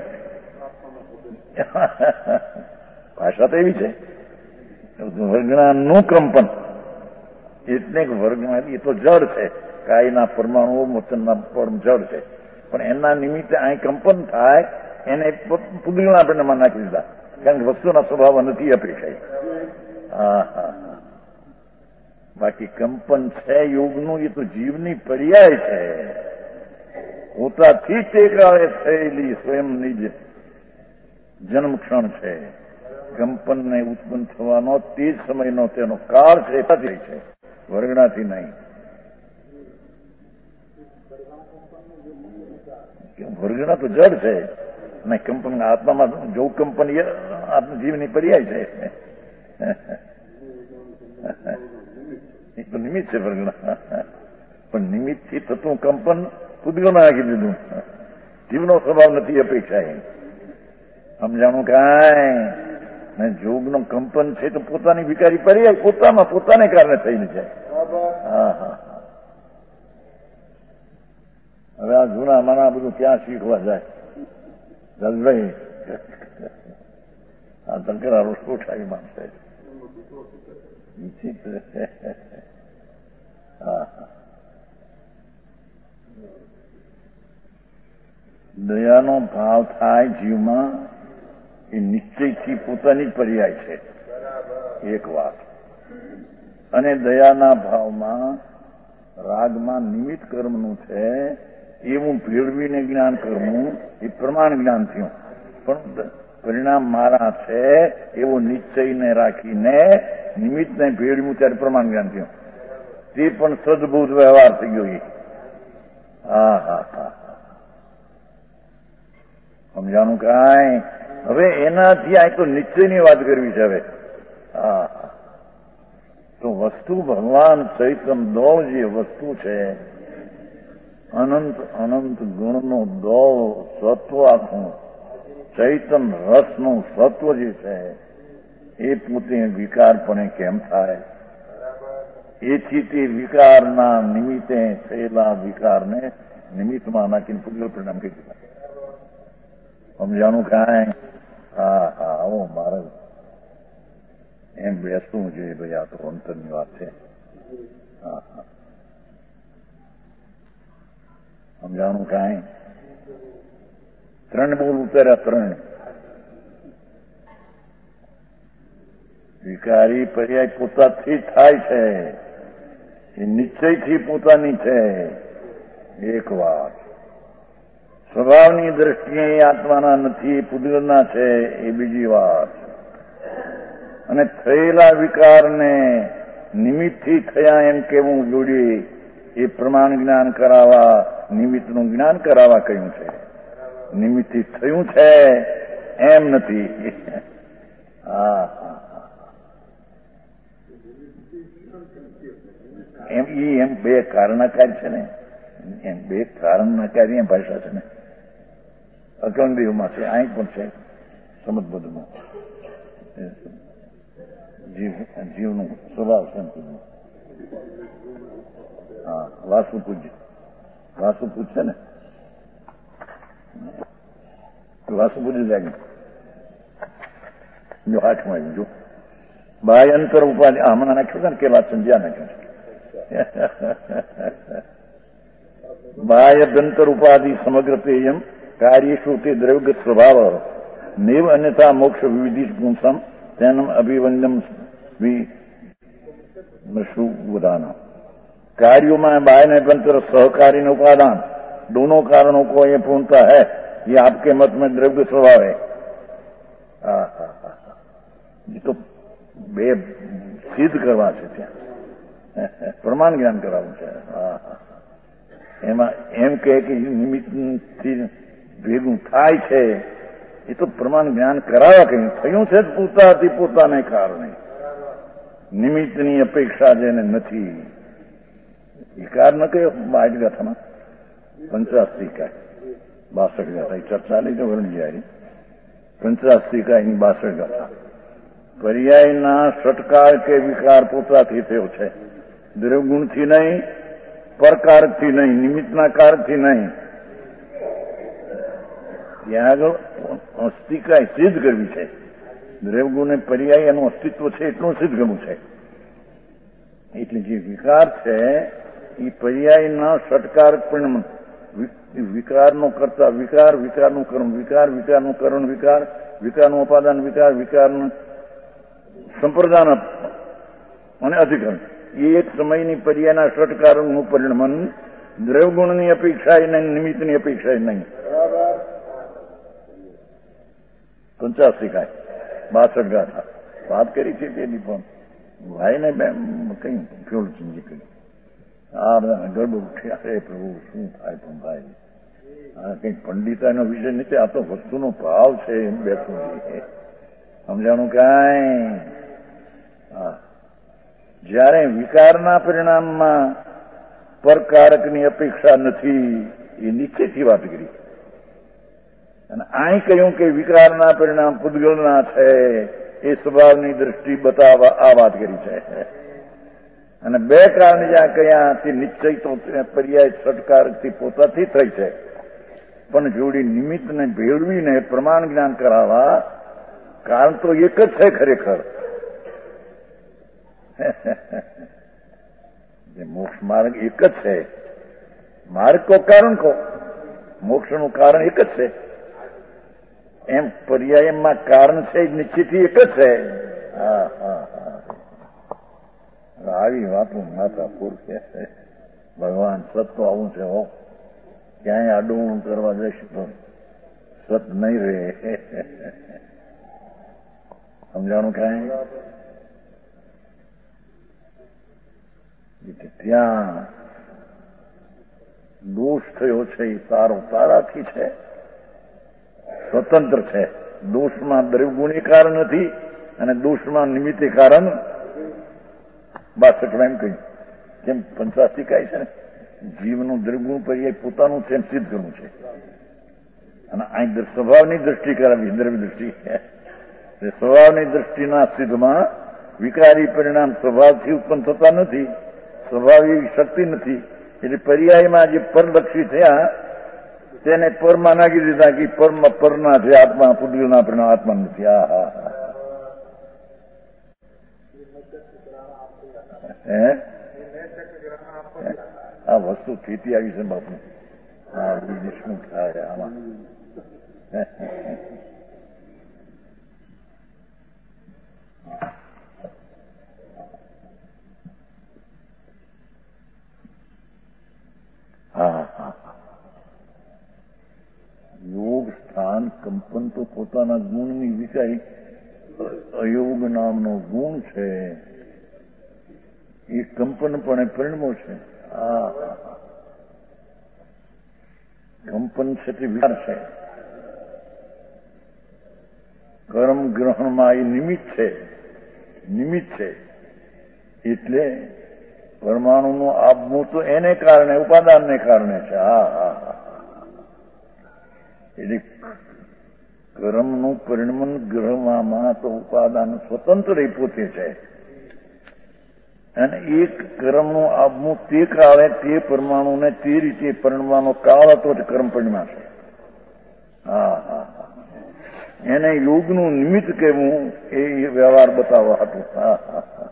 ભાષા તો એવી છે, વર્ગણાનું કંપન એટલે વર્ગણા એ તો જળ છે. કાયના પરમાણુઓ વચનના પરમ જળ છે, પણ એના નિમિત્તે અહીં કંપન થાય એને પુદગણા આપણે માં નાખી દીધા, કારણ કે વસ્તુના સ્વભાવ નથી અપેક્ષાય. હા હા બાકી કંપન છે યોગનું, એ તો જીવની પર્યાય છે. પોતાથી તે કાળે થયેલી સ્વયંની જ જન્મ ક્ષણ છે. કંપનને ઉત્પન્ન થવાનો તે જ સમયનો તેનો કાળ છે, છે વર્ગણાથી નહીં. વર્ગણા તો જડ છે અને કંપન આત્મામાં જો કંપન આત્મજીવની પર્યાય છે. એ તો નિમિત્ત છે પ્રજ્ઞા, પણ નિમિત્તથી થતું કંપન પૂતગલમાં નાખી દીધું. જીવનો સ્વભાવ નથી અપેક્ષા એ સમજાણું કાંઈ જોગનો કંપન છે તો પોતાની વિકારી પર્યાય પોતામાં પોતાને કારણે થઈને છે. હા હા હવે આ જૂના માના બધું ક્યાં શીખવા જાય જલભાઈ? આ તંકરા રોષકોઠાવી માનશે. હા દયાનો ભાવ થાય જીવમાં એ નિશ્ચયથી પોતાની જ પર્યાય છે એક વાત. અને દયાના ભાવમાં રાગમાં નિમિત્ત કર્મનું છે એવું ભેળવીને જ્ઞાન કરવું એ પ્રમાણ જ્ઞાન થયું. પણ પરિણામ મારા છે એવો નિશ્ચયને રાખીને નિમિત્તને ભેળવ્યું ત્યારે પ્રમાણ જ્ઞાન થયું. તે પણ સદબુદ્ધ વ્યવહાર થઈ ગયો. એ હા હા હા સમજાણું કાંઈ? હવે એનાથી આ તો નિશ્ચયની વાત કરવી છે. હવે હા તો વસ્તુ ભગવાન ચૈતન દોળ જે વસ્તુ છે અનંત અનંત ગુણનો દોળ સત્વ આખું ચૈતન રસનું સત્વ જે છે એ પોતે વિકારપણે કેમ થાય? એથી તે વિકારના નિમિત્તે થયેલા વિકારને નિમિત્તમાં નાખીને પૂજ્ય પરિણામ કહી દીધા. સમજાણું કાંઈ? હા હા આવો મારે એમ બેસવું જોઈએ ભાઈ. આ તો અંતરની વાત છે. હા હા સમજાણું કાંઈ? ત્રણ બોલ ઉતાર્યા. ત્રણ વિકારી પર્યાય પોતાથી થાય છે એ નિશ્ચયથી પોતાની છે એક વાત. સ્વભાવની દ્રષ્ટિએ આત્માના નથી પૂજ્યના છે એ બીજી વાત. અને થયેલા વિકારને નિમિત્તથી થયા એમ કેવું જોડી એ પ્રમાણ જ્ઞાન કરાવવા નિમિત્તનું જ્ઞાન કરાવવા કહ્યું છે. નિમિત્તથી થયું છે એમ નથી. હા એમ ઈ એમ બે કારણકાર છે ને, એમ બે કારણકારી ભાષા છે ને. અકંગદેવમાં છે, અહીં પણ છે સમજબદ્ધમાં. જીવ જીવનું સ્વભાવ સંતુલન. હા વાસુ પૂજ્ય વાસુ પૂછશે ને વાસુ પૂજ્ય લાગે જો હાથમાં આવ્યું. જો બાય અંતર ઉપાધિ હમણાં નાખ્યું છે ને કે વાત સમજ્યા નાખ્યું છે. બાહ્ય ભ્યંતર ઉપાધિ સમગ્ર તેયમ કાર્યેષુ તે દ્રવ્યગત સ્વભાવ નૈવ અન્યથા મોક્ષ વિવિધિ પુંસમ તેનમ અભિવંદમ વિશુદાન. कार्यों बाह्य निरंतर सहकारी उपादान दोनों कारणों को ये पूर्णता है. ये आपके मत में द्रव्य स्वभाव है. हाँ हाँ हाँ ये तो બે સિદ્ધ કરવા છે ત્યાં પ્રમાણ જ્ઞાન કરાવવું છે. હા હા એમાં એમ કહે કે નિમિત્તથી ભેગું થાય છે એ તો પ્રમાણ જ્ઞાન કરાવવા કહ્યું. થયું છે જ પોતાથી પોતાને કારણે. નિમિત્તની અપેક્ષા જેને નથી. વિકાર ન કયો બાજ ગાથામાં પંચાસી કાય બાસઠ ગાથા ચર્ચા લઈ તો વરણ જાય. પંચાસી કાયની બાસઠ ગાથા પર્યાયના ષટકાર કે વિકાર પોતાથી થયો છે. દ્રવગુણથી નહીં, પરકારકથી નહીં, નિમિત્તના કારકથી નહીં. ત્યાં આગળ અસ્તિકા સિદ્ધ કરવી છે. દ્રવગુણ પર્યાય એનું અસ્તિત્વ છે એટલું સિદ્ધ કરવું છે. એટલે જે વિકાર છે એ પર્યાયના ષટકાર પણ વિકારનો કરતા વિકાર, વિકારનું કર્મ વિકાર, વિકારનું કરણ વિકાર, વિકારનું ઉપાદાન વિકાર, વિકારનું સંપ્રદાન અને અધિકરણ એ એક સમયની પર્યાયના ષટકારનું પરિણમન દ્રવગુણની અપેક્ષા નહીં, નિમિત્તની અપેક્ષા નહીં. પંચાસી કાય બાસઠ ગાથા વાત કરી છે તેની પણ ભાઈને બેન કઈ ફ્યોલ સમજી કહ્યું આ બધા ગરબડ ઉઠ્યા. અરે પ્રભુ શું થાય પણ ભાઈ આ કઈ પંડિતાનો વિષય નથી. આ તો વસ્તુનો ભાવ છે એમ બેઠું જોઈએ. સમજાણું કાંઈ? હા, જ્યારે વિકારના પરિણામમાં પરકારકની અપેક્ષા નથી એ નિશ્ચયથી વાત કરી. અને અહીં કહ્યું કે વિકારના પરિણામ પૂતગલના છે એ સ્વભાવની દ્રષ્ટિ બતાવવા આ વાત કરી છે. અને બે કારણ જ્યાં કયા તે નિશ્ચય તો પર્યાય છટકારથી પોતાથી થઈ છે, પણ જોડી નિમિત્તને ભેળવીને પ્રમાણ જ્ઞાન કરાવવા કારણ તો એક જ છે ખરેખર. મોક્ષ માર્ગ એક જ છે. માર્ગ કો કારણ કો મોક્ષનું કારણ એક જ છે. એમ પર્યાયમાં કારણ છે નિશ્ચિતથી એક જ છે. હા હા હા, આવી વાતો માતા પૂર કે ભગવાન સત તો આવું છે હો. ક્યાંય આડું કરવા જઈશ તો સત નહીં રહે. સમજાણું કાંઈ? ત્યાં દોષ થયો છે એ તારો તારાથી છે, સ્વતંત્ર છે. દોષમાં દ્રવ્યગુણી કારણ નથી અને દોષમાં નિમિત્તે કારણ બાસઠમાં એમ કહ્યું. કેમ પંચાસી કાય છે ને, જીવનું દ્રવ્યગુણ પર્યાય પોતાનું છે એમ સિદ્ધ કરવું છે. અને અહીં સ્વભાવની દ્રષ્ટિ કરાવી, દ્રવ્ય દ્રષ્ટિ. સ્વભાવની દ્રષ્ટિના સિદ્ધમાં વિકારી પરિણામ સ્વભાવથી ઉત્પન્ન થતા નથી, સ્વભાવ એવી શક્તિ નથી. એટલે પર્યાયમાં જે પરલક્ષી થયા તેને પરમાં નાખી દીધા કે પરમાં પરના છે, આત્મા પૂતગલના પરિણામ આત્મા નથી. હા હા હા, હે આ વસ્તુ સ્થિતિ આવી છે બાપુ. હા, બીજું શું થાય આમાં? હા હા, યોગ સ્થાન કંપન તો પોતાના ગુણની વિષય અયોગ નામનો ગુણ છે એ કંપનપણે પરિણમો છે. હા, કંપન છે તે વિચાર છે. કર્મ ગ્રહણમાં એ નિમિત્ત છે, નિમિત્ત છે. એટલે પરમાણુનું આપવું તો એને કારણે, ઉપાદાનને કારણે છે. હા હા હા, એટલે કર્મનું પરિણમન ગ્રહમાં તો ઉપાદાન સ્વતંત્ર એ પોતે છે. અને એક કર્મનું આપવું તે કાળે તે પરમાણુને તે રીતે પરિણમવાનો કાળ હતો તે કર્મ પરિણમા છે. હા હા હા, એને યોગનું નિમિત્ત કહેવું એ વ્યવહાર બતાવવા હતું. હા હા હા,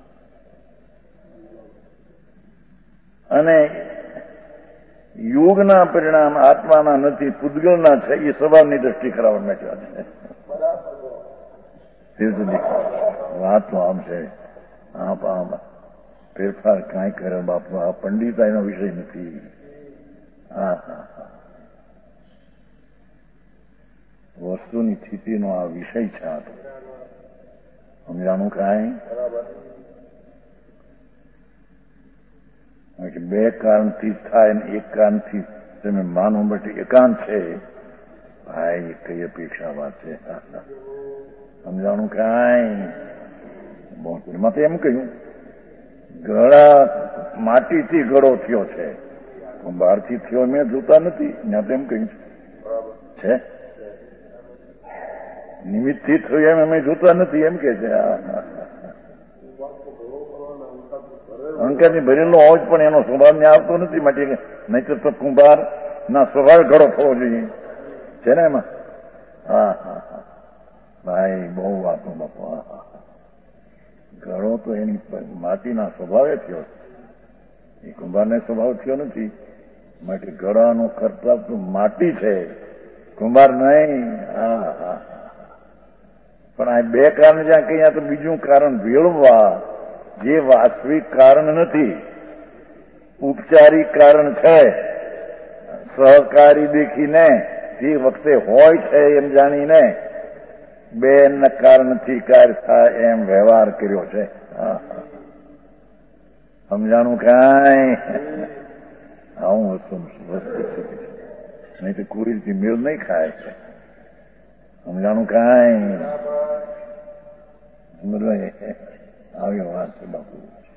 અને યોગના પરિણામ આત્માના નથી, પૂતગલના છે એ સ્વભાવની દ્રષ્ટિ કરાવવા માટે છે. વાત તો આમ છે. આપ આમ ફેરફાર કાંઈ કરે બાપુ, આ પંડિતાઈનો વિષય નથી. હા હા હા, વસ્તુની સ્થિતિનો આ વિષય છે. આ તો સમજાણું કાંઈ? બે કારણથી થાય ને એક કારણથી તમે માનો માટે એકાંત છે. ભાઈ કઈ અપેક્ષા વાત છે? સમજાણું કાંઈ? એમાં તો એમ કહ્યું ઘડા માટીથી ઘડો થયો છે, બહારથી થયો મેં જોતા નથી. ત્યાં તો એમ કહ્યું છે નિમિત્તથી થયું એમ અમે જોતા નથી એમ કે છે. અંકારની ભરેલો હોવ જ પણ એનો સ્વભાવ ને આવતો નથી માટે નહીતર તો કુંભાર ના સ્વભાવ ઘડો થવો જોઈએ છે ને એમાં. હા હા હા, ભાઈ બહુ વાતો બાપુ. હા હા, ઘડો તો એની માટીના સ્વભાવે થયો, એ કુંભારને સ્વભાવ થયો નથી. માટે ઘડાનો કરતા તો માટી છે, કુંભાર નહીં. હા હા, પણ આ બે કારણ જ્યાં કઈ તો બીજું કારણ ભેળવવા જે વાસ્તવિક કારણ નથી, ઉપચારી કારણ છે, સહકારી દેખીને તે વખતે હોય છે એમ જાણીને બે કારણથી કાર્ય થાય એમ વ્યવહાર કર્યો છે. સમજાણું કાંઈ? આવું વસ્તુ વસ્તુ નહીં તો કોઈ રીતે મેળ નહીં ખાય છે. સમજાણું કાંઈ? બધા આવ્યો વાત છે બાપુ.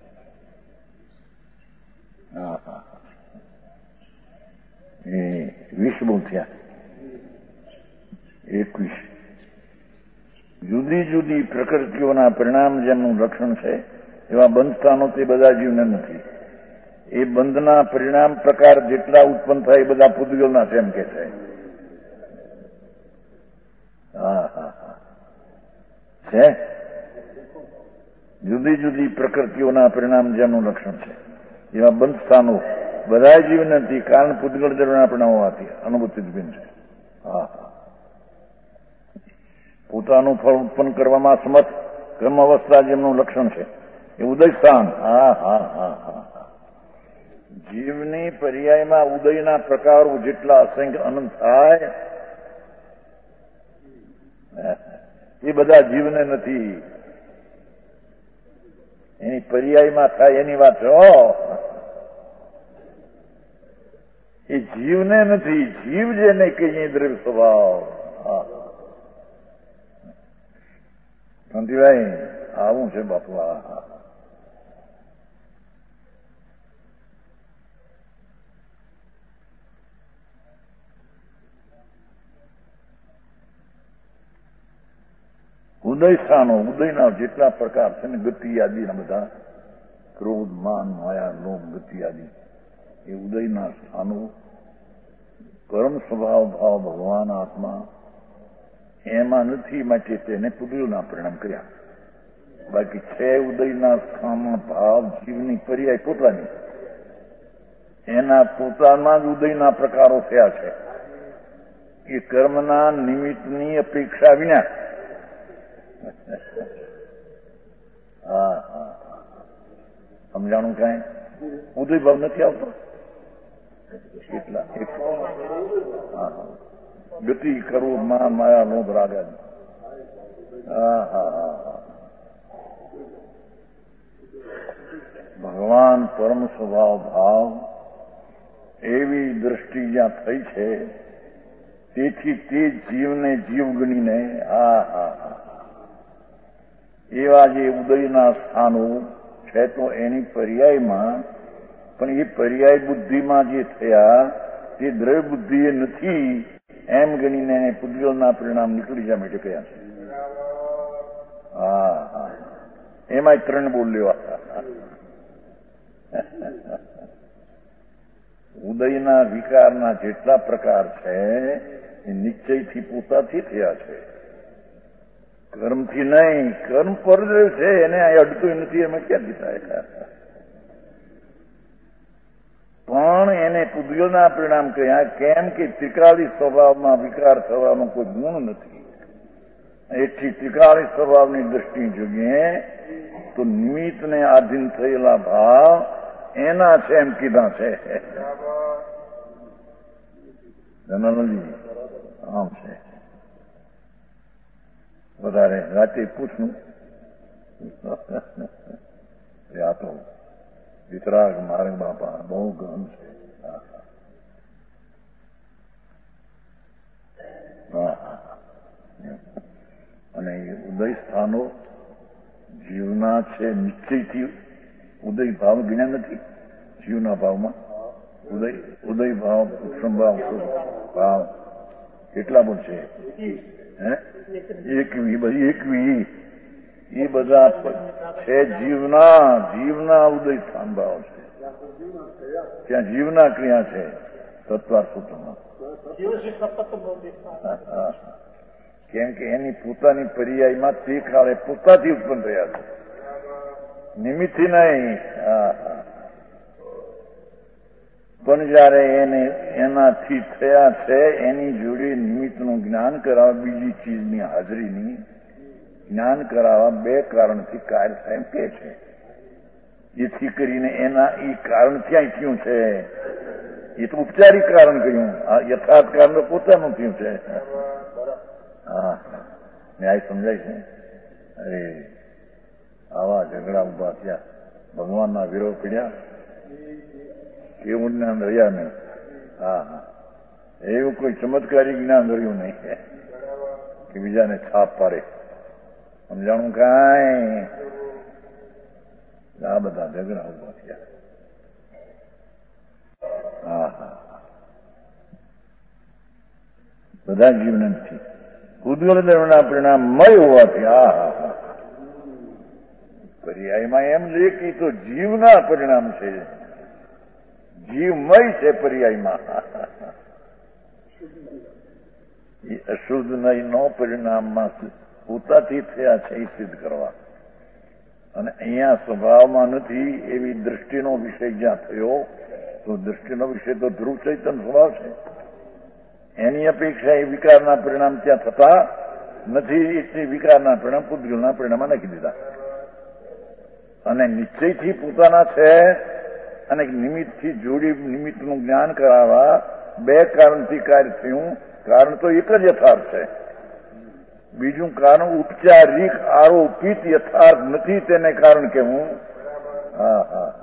હા હા એ વીસ બહુ થયા, એકવીસ જુદી જુદી પ્રકૃતિઓના પરિણામ જેમનું લક્ષણ છે એવા બંધ સ્થાનો તે બધા જીવને નથી. એ બંધના પરિણામ પ્રકાર જેટલા ઉત્પન્ન થાય એ બધા પૂતગલના છે એમ કે છે. હા હા હા છે જુદી જુદી પ્રકૃતિઓના પરિણામ જેમનું લક્ષણ છે એવા બંધ સ્થાનો બધા જીવ નથી, કારણ પૂતગલ ધર્મના પરિણામો હોવાથી અનુભૂતિ ભિન્ન છે. હા હા પોતાનું ફળ ઉત્પન્ન કરવામાં સમર્થ કર્મ અવસ્થા જેમનું લક્ષણ છે એ ઉદય સ્થાન. હા હા હા હા જીવની પર્યાયમાં ઉદયના પ્રકારો જેટલા અસંખ્ય અનંત થાય એ બધા જીવને નથી. એની પર્યાયમાં થાય એની વાત છે. એ જીવને નથી, જીવ જેને કહીએ દ્રવ્ય સ્વભાવ. હા શાંતિભાઈ આવું છે બાપુ. હા ઉદય સ્થાનો ઉદયના જેટલા પ્રકાર છે ને ગતિ આદિના બધા ક્રોધ માન માયા લોભ ગતિ આદિ એ ઉદયના સ્થાનો પરમ સ્વભાવ ભાવ ભગવાન આત્મા એમાં નથી, માટે તેને પૂતગલના પરિણામ કર્યા. બાકી છે ઉદયના સ્થાનમાં ભાવ જીવની પર્યાય પોતાની, એના પોતાના જ ઉદયના પ્રકારો થયા છે. એ કર્મના નિમિત્તની અપેક્ષા વિના. હા હા સમજાણું કાંઈ ઉદય ભાવ નથી આવતો કેટલા હા ગતિ કરવું માં માયા લોભ રાગ. હા હા હા ભગવાન પરમ સ્વભાવ ભાવ એવી દ્રષ્ટિ જ્યાં થઈ છે તેથી તે જીવને જીવ ગણીને હા હા હા એવા જે ઉદયના સ્થાનો છે તો એની પર્યાયમાં પણ એ પર્યાય બુદ્ધિમાં જે થયા તે દ્રવ્ય બુદ્ધિ એ નથી એમ ગણીને એને પૂતગલના પરિણામ નીકળી જાય માટે કયા છે. હા હા એમાં ત્રણ બોલ લેવા. ઉદયના વિકારના જેટલા પ્રકાર છે એ નિશ્ચયથી પોતાથી થયા છે, કર્મથી નહીં. કર્મ પરદ્રવ્ય છે એને અડતું નથી, એમાં ક્યાંથી થાય? પણ એને પૂતગલના પરિણામ કહ્યા કેમ કે ત્રિકાળી સ્વભાવમાં વિકાર થવાનો કોઈ ગુણ નથી. એથી ત્રિકાળી સ્વભાવની દ્રષ્ટિ જોઈએ તો નિમિત્તને આધીન થયેલા ભાવ એના છે એમ કીધા છે. જનરલી આમ છે. વધારે રાતે પૂછવું આ તો વિતરાગ માર્ગ બાપા બહુ ગહન છે. અને એ ઉદય સ્થાનો જીવના છે નિશ્ચયથી ઉદય ભાવ ગણ્યા નથી. જીવના ભાવમાં ઉદય ઉદય ભાવ ઉત્સમ ભાવ ભાવ કેટલા પણ છે હે એકવી બધી એકવી એ બધા છે જીવના જીવના ઉદય સ્થાન ભાવ છે. ત્યાં જીવના ક્રિયા છે તત્વાર સૂત્રમાં. કેમ કે એની પોતાની પર્યાયમાં તે કાળે પોતાથી ઉત્પન્ન થયા છે, નિમિત્તથી નહીં. પણ જયારે એને એનાથી થયા છે એની જોડે નિમિત્તનું જ્ઞાન કરાવવા, બીજી ચીજની હાજરીની જ્ઞાન કરાવવા બે કારણથી કાર્ય થાય એમ કે છે. જેથી કરીને એના એ કારણ ક્યાંય થયું છે એ તો ઉપચારિક કારણ કહ્યું, યથાર્થ કારણ તો પોતાનું થયું છે. હા ન્યાય સમજાય છે. અરે આવા ઝઘડા ઉભા થયા, ભગવાનના વિરોધ પડ્યા, કેવું જ્ઞાન રહ્યા નહીં. હા હા એવું કોઈ ચમત્કારી જ્ઞાન રહ્યું નહીં કે બીજાને છાપ પાડે. સમજાણું કાંઈ? આ બધા ઝઘડા ઉભા થયા. હા હા બધા જીવન નથી. ઉદ્ગલ ધર્મના પરિણામ મય હોવાથી હા હા હા પર્યાયમાં એમ લે કે તો જીવના પરિણામ છે, જીવમય છે પર્યાયમાં. એ અશુદ્ધ નયનો પરિણામમાં પોતાથી થયા છે એ સિદ્ધ કરવા. અને અહીંયા સ્વભાવમાં નથી એવી દ્રષ્ટિનો વિષય જ્યાં થયો તો દ્રષ્ટિનો વિષય તો ધ્રુવ ચૈતન્ય સ્વભાવ છે. એની અપેક્ષા એ વિકારના પરિણામ ત્યાં થતા નથી, એટલે વિકારના પરિણામ પૂતગલના પરિણામમાં નાખી દીધા. અને નિશ્ચયથી પોતાના છે અને નિમિત્તથી જોડી નિમિત્તનું જ્ઞાન કરાવવા બે કારણથી કાર્ય થયું. કારણ તો એક જ યથાર્થ છે, બીજું કારણ ઉપચારિક આરોપિત યથાર્થ નથી, તેને કારણ કેવું. હા હા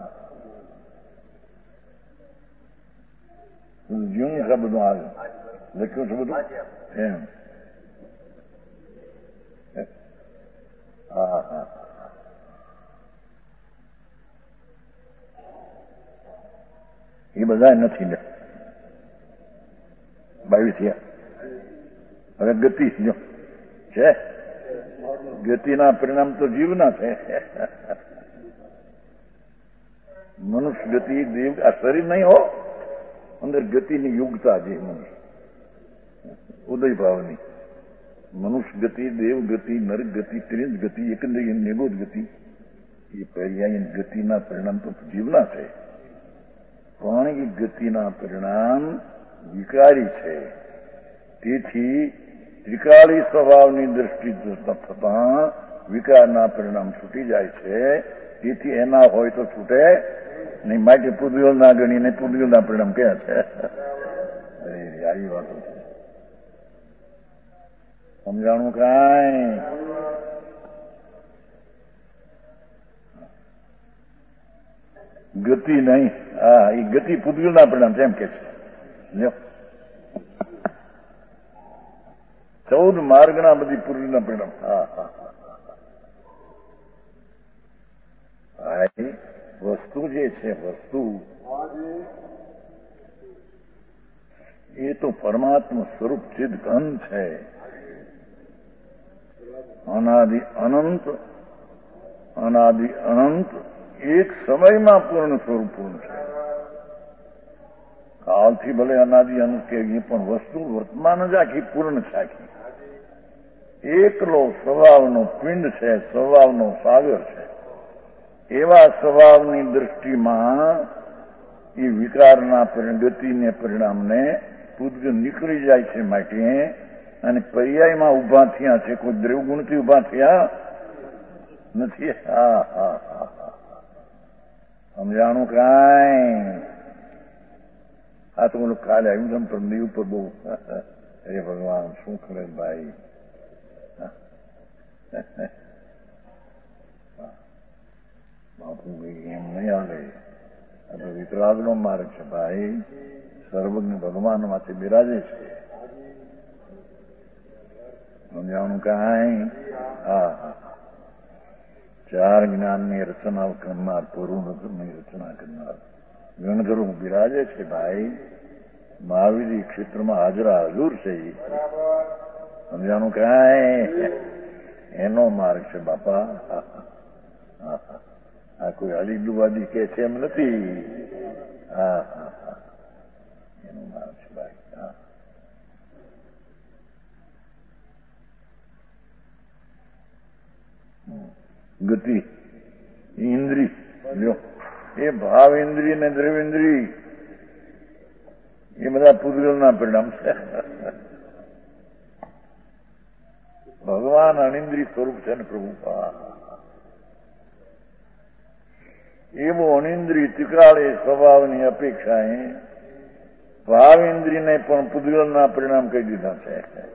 જીવન છે બધું આવે લખ્યું છે બધું એમ. હા હા એ બધા નથી ને બાવીસ થયા. હવે ગતિ જો છે, ગતિના પરિણામ તો જીવના છે. મનુષ્ય ગતિ દેવ આ શરીર નહીં હો, અંદર ગતિની યુગતા છે મનુષ્ય ઉદય ભાવની. મનુષ્ય ગતિ, દેવ ગતિ, નર ગતિ, ત્રિજ ગતિ, એકંદરી નિગોદ ગતિ, એ પર્યાય ગતિના પરિણામ તો જીવના છે. પણ એ ગતિના પરિણામ વિકારી છે. તેથી ત્રિકાળી સ્વભાવની દ્રષ્ટિ થતા વિકારના પરિણામ છૂટી જાય છે. તેથી એના હોય તો છૂટે નહીં, માટે પૂતગલ ના ગણીને પૂતગલના પરિણામ ક્યાં છે? આવી વાતો છે. સમજાણું કાંઈ? ગતિ નહીં, હા એ ગતિ પૂતગલના પરિણામ છે એમ કે છે. લ્યો ચૌદ માર્ગના બધી પૂર્વના પરિણામ. હા હા વસ્તુ જે છે વસ્તુ એ તો પરમાત્મા સ્વરૂપ ચિદ ઘન છે. અનાદિ અનંત અનાદિ અનંત એક સમયમાં પૂર્ણ સ્વરૂપ પૂર્ણ છે. કાલથી ભલે અનાદિ અનંત કહીએ પણ વસ્તુ વર્તમાન જ આખી પૂર્ણ છે. આખી એકલો સ્વભાવનો પિંડ છે, સ્વભાવનો સાગર છે. એવા સ્વભાવની દ્રષ્ટિમાં એ વિકારના ગતિને પરિણામને પૂતગલ નીકળી જાય છે. માટે અને પર્યાયમાં ઉભા થયા છે, કોઈ દ્રવગુણથી ઉભા થયા નથી. હા હા હા સમજાણું કાંઈ? આ તો મને કાલે આવ્યું છે પરમદી ઉપર બહુ. અરે ભગવાન શું કરે ભાઈ, બાપુ એમ નહીં આવે. આ તો વિતરાગનો માર્ગ છે ભાઈ. સર્વજ્ઞ ભગવાન માંથી બિરાજે છે. સમજાણું કાંઈ? હા હા ચાર જ્ઞાનની રચના કરનાર, પૂર્વની રચના કરનાર ગણગરુ બિરાજે છે ભાઈ. મહાવીર ક્ષેત્રમાં હાજરા હજુર છે. સમજાણું કાંઈ? એનો માર્ગ છે બાપા. આ કોઈ અલીડુવાદી કે છે એમ નથી. હા હા હા એનો માર્ગ છે ભાઈ. હા ગતિ ઇન્દ્રિય લ્યો, એ ભાવ ઇન્દ્રિય ને દ્રવ્યેન્દ્રિય એ બધા પૂતગલના પરિણામ છે. ભગવાન અનિન્દ્રિય સ્વરૂપ છે ને પ્રભુ. એવું અનિન્દ્રિય ત્રિકાળી સ્વભાવની અપેક્ષાએ ભાવ ઇન્દ્રિયને પણ પૂતગલના પરિણામ કહી દીધા છે.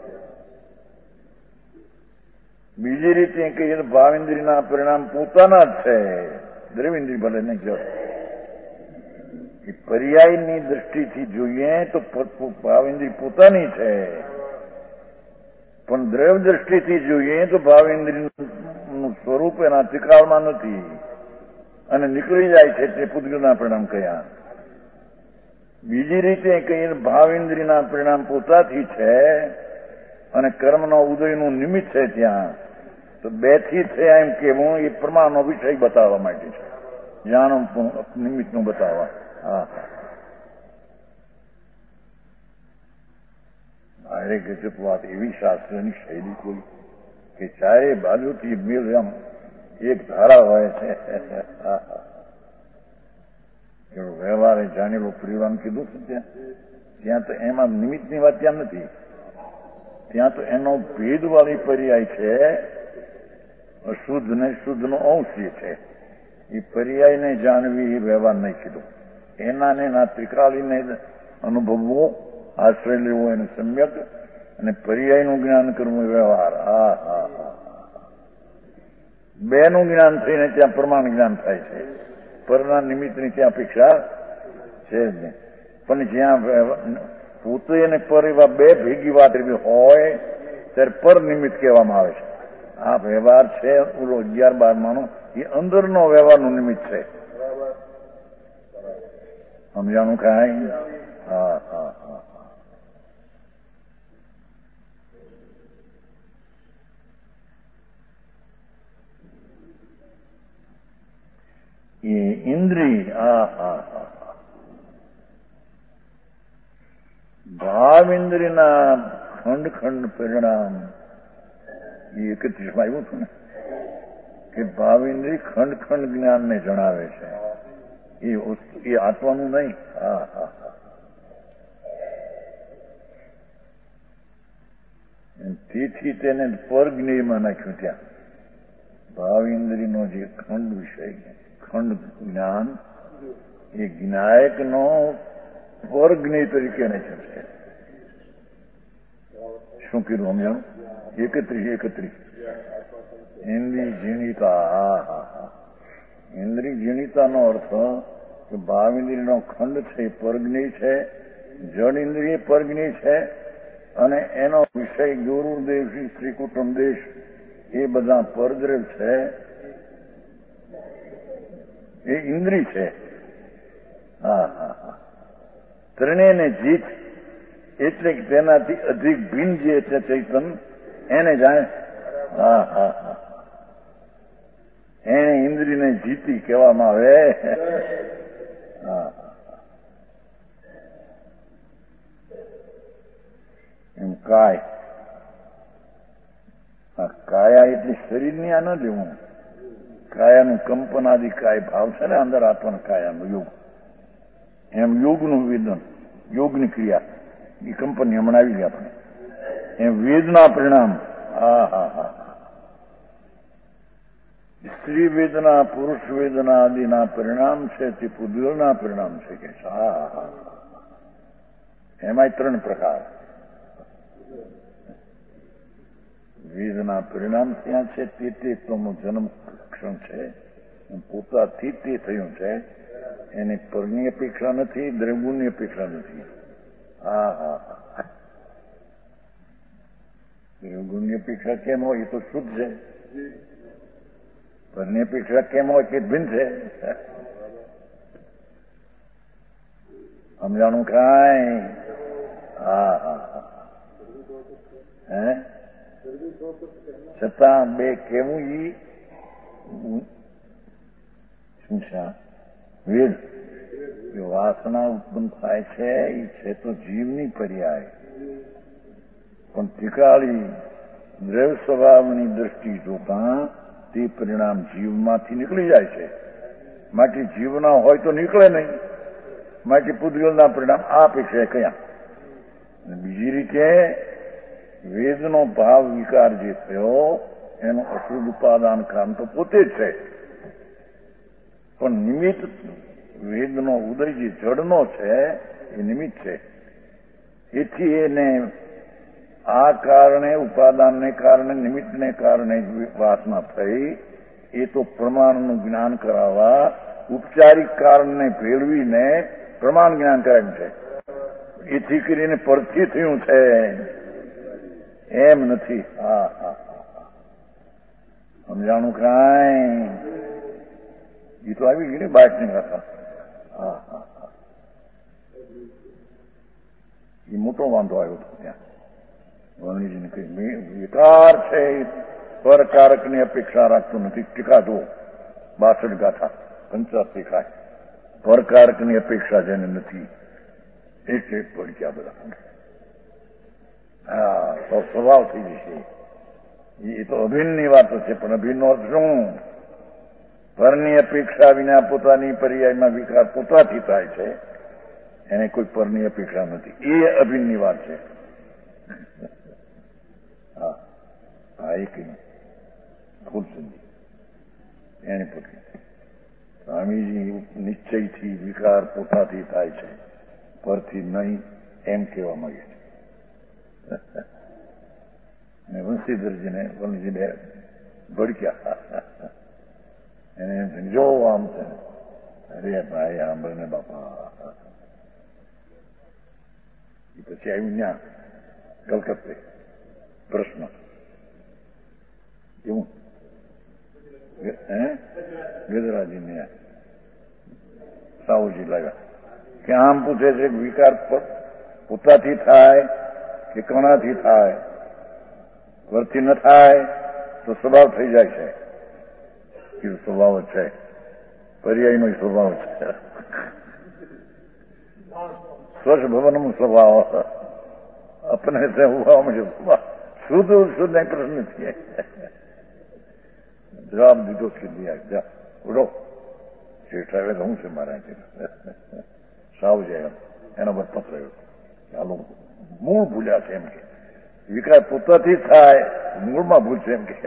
બીજી રીતે કહીએ તો ભાવ ઇન્દ્રિયના પરિણામ પોતાના જ છે. દ્રવ્યેન્દ્રિય ભલે નહીં કહો. એ પર્યાયની દ્રષ્ટિથી જોઈએ તો ભાવ ઇન્દ્રિય પોતાની છે, પણ દ્રવ્ય દ્રષ્ટિથી જોઈએ તો ભાવ ઇન્દ્રિય સ્વરૂપ એના ત્રિકાળમાં નથી અને નીકળી જાય છે તે પૂતગલના પરિણામ કયા. બીજી રીતે કહીએ ભાવ ઇન્દ્રિયના પરિણામ પોતાથી છે અને કર્મનો ઉદયનું નિમિત્ત છે ત્યાં, તો બે થી થયા એમ કેવું એ પ્રમાણનો વિષય બતાવવા માટે છે, જ્ઞાન નિમિત્તનું બતાવવા. હા અરે ગજબ વાત, એવી શાસ્ત્રની શૈલી કોઈ કે ચારે બાજુથી મેલ એમ એક ધારા હોય છે. એવો વ્યવહારે જાણેલો પરિવાર કીધું છે ત્યાં ત્યાં તો એમાં નિમિત્તની વાત ત્યાં નથી, ત્યાં તો એનો ભેદવાળી પર્યાય છે, અશુદ્ધ ને શુદ્ધ નો અંશ જે છે એ પર્યાયને જાણવી એ વ્યવહાર નહીં કીધું. એના ને એના ત્રિકાળીને અનુભવવો, આશ્રય લેવો એને સમ્યક, અને પર્યાયનું જ્ઞાન કરવું વ્યવહાર. હા હા હા બેનું જ્ઞાન થઈને ત્યાં પ્રમાણ જ્ઞાન થાય છે, પરના નિમિત્તની ત્યાં અપેક્ષા છે જ નહીં. પણ જ્યાં પોતે અને પર એવા બે ભેગી વાત એવી હોય ત્યારે પર નિમિત્ત કહેવામાં આવે છે. આ વ્યવહાર છે ઓલો અગિયાર બારમાનો એ અંદરનો વ્યવહારનું નિમિત્ત છે. સમજાણું કાંઈ? હા હા હા એ ઇન્દ્રિય. હા હા હા ભાવ ઇન્દ્રિયના ખંડ ખંડ પરિણામ એ એકત્રીસમાં આવ્યું હતું ને કે ભાવ ઇન્દ્રિય ખંડ ખંડ જ્ઞાનને જણાવે છે. એ એ આત્માનું નહીં. હા હા હા તેથી તેને પરજ્ઞેયમાં નાખ્યું. ત્યાં ભાવ ઇન્દ્રિયનો જે ખંડ વિષય ખંડ જ્ઞાન એ જ્ઞાયકનો પરજ્ઞેય તરીકે નાખ્યો છે. શું કીધું સમજાણું? એકત્રીસ એકત્રીસ ઇન્દ્રિય ઝીણિતા. હા હા હા ઇન્દ્રિય ઝીણિતાનો અર્થ કે ભાવ ઇન્દ્રિયનો ખંડ છે એ પરજ્ઞેય છે, જડ ઇન્દ્રિય પરજ્ઞેય છે, અને એનો વિષય ગુરુદેવ શ્રી કુટુંબ દેશ એ બધા પરદ્રવ છે, એ ઇન્દ્રિય છે. હા હા હા ત્રણેયને જીત એટલે કે તેનાથી અધિક ભિન્ન જે છે ચૈતન એને જાણે. હા હા હા એને ઇન્દ્રિયને જીતી કહેવામાં આવે. હા એમ કાય કાયા એટલે શરીરની આ ન લેવું. કાયાનું કંપન આદિ કાય ભાવ છે ને અંદર આત્માનો કાયાનો યોગ, એમ યોગનું વેદન, યોગની ક્રિયા એ કંપની હમણાં આવી ગયા આપણે. એમ વેદના પરિણામ. હા હા હા સ્ત્રી વેદના પુરુષ વેદના આદિના પરિણામ છે તે પૂદગલના પરિણામ છે કે. હા હા એમાં ત્રણ પ્રકાર વેદના પરિણામ ત્યાં છે. તે તે તમનો જન્મ ક્ષણ છે, પોતાથી તે થયું છે, એની પરની અપેક્ષા નથી, દ્રવ્યની અપેક્ષા નથી. હા હા હા દ્રવ્યની અપેક્ષા કેમ હોય એ તો શુદ્ધ છે, પરની અપેક્ષા કેમ હોય કે ભિન્ન છે. સમજાણું કાંઈ? હા હા હા હે છતાં બે કેવું ઈ શું છે? વેદ વાસના ઉત્પન્ન થાય છે એ છે તો જીવની પર્યાય, પણ ત્રિકાળી દ્રવ્ય સ્વભાવની દ્રષ્ટિ જોતા તે પરિણામ જીવમાંથી નીકળી જાય છે. માટે જીવના હોય તો નીકળે નહીં, માટે પૂદગલના પરિણામ આ અપેક્ષા કયા. બીજી રીતે વેદનો ભાવ વિકાર જે થયો એનું અશુદ્ધ ઉપાદાન કામ તો પોતે જ છે, પણ નિમિત્ત વેદનો ઉદય જે જડનો છે એ નિમિત્ત છે. એથી એને આ કારણે ઉપાદાનને કારણે નિમિત્તને કારણે વાસના થઈ એ તો પ્રમાણનું જ્ઞાન કરાવવા ઉપચારિક કારણને ભેળવીને પ્રમાણ જ્ઞાન કરાવ્યું છે. એથી કરીને પરથી થયું છે એમ નથી. હા હા સમજાણું કાંઈ? એ તો આવી ગઈ ને બાટની કથા. હા હા હા એ મોટો વાંધો આવ્યો હતો ત્યાં. વર્ણિજીને કહ્યું વિકાર છે પરકારકની અપેક્ષા રાખતું નથી. ટીકા જુઓ બાસઠ ગાથા પંચાસી ખાય પરકારકની અપેક્ષા જેને નથી એક એક પડક્યા બધા. હા તો સ્વભાવ થઈ જશે. એ તો અભિન્નની વાતો છે, પણ અભિન્નનો અર્થ શું? પરની અપેક્ષા વિના પોતાની પર્યાયમાં વિકાર પોતાથી થાય છે, એને કોઈ પરની અપેક્ષા નથી. એ અભિન્નની વાત છે. હા હા એ કઈ ફૂલ સંધિ એની પોતે સ્વામીજી નિશ્ચયથી વિકાર પોતાથી થાય છે, પરથી નહીં એમ કહેવા માંગે છે. અને વંશીધરજીને વનજીને ભડક્યા. એને એમ થયું જો આમ છે. અરે ભાઈ આંબળને બાપા. એ પછી આવ્યું ત્યાં કલકત્તે પ્રશ્ન કેવું હે ગજરાજીને સાહુજી લાવ્યા કે આમ પૂછે છે કે વિકાર પોતાથી થાય કે કોનાથી થાય? પરથી ન થાય તો સ્વભાવ થઈ જાય છે. એ સ્વભાવ જ છે, પર્યાયનો સ્વભાવ છે. સ્વચ્છ ભવનનો સ્વભાવ अपने से हुआ मुझे शुद्ध शुद्ध नहीं प्रश्न किए. जवाब દીધો કે દિયા જા ઉડો શેઠ આવે તો હું છે મારા સાવ જાય એના પર પથરાયો. ચાલો મૂળ ભૂલ્યા છે એમ કે વિકાર પોતાથી થાય મૂળમાં ભૂલ છે એમ કે.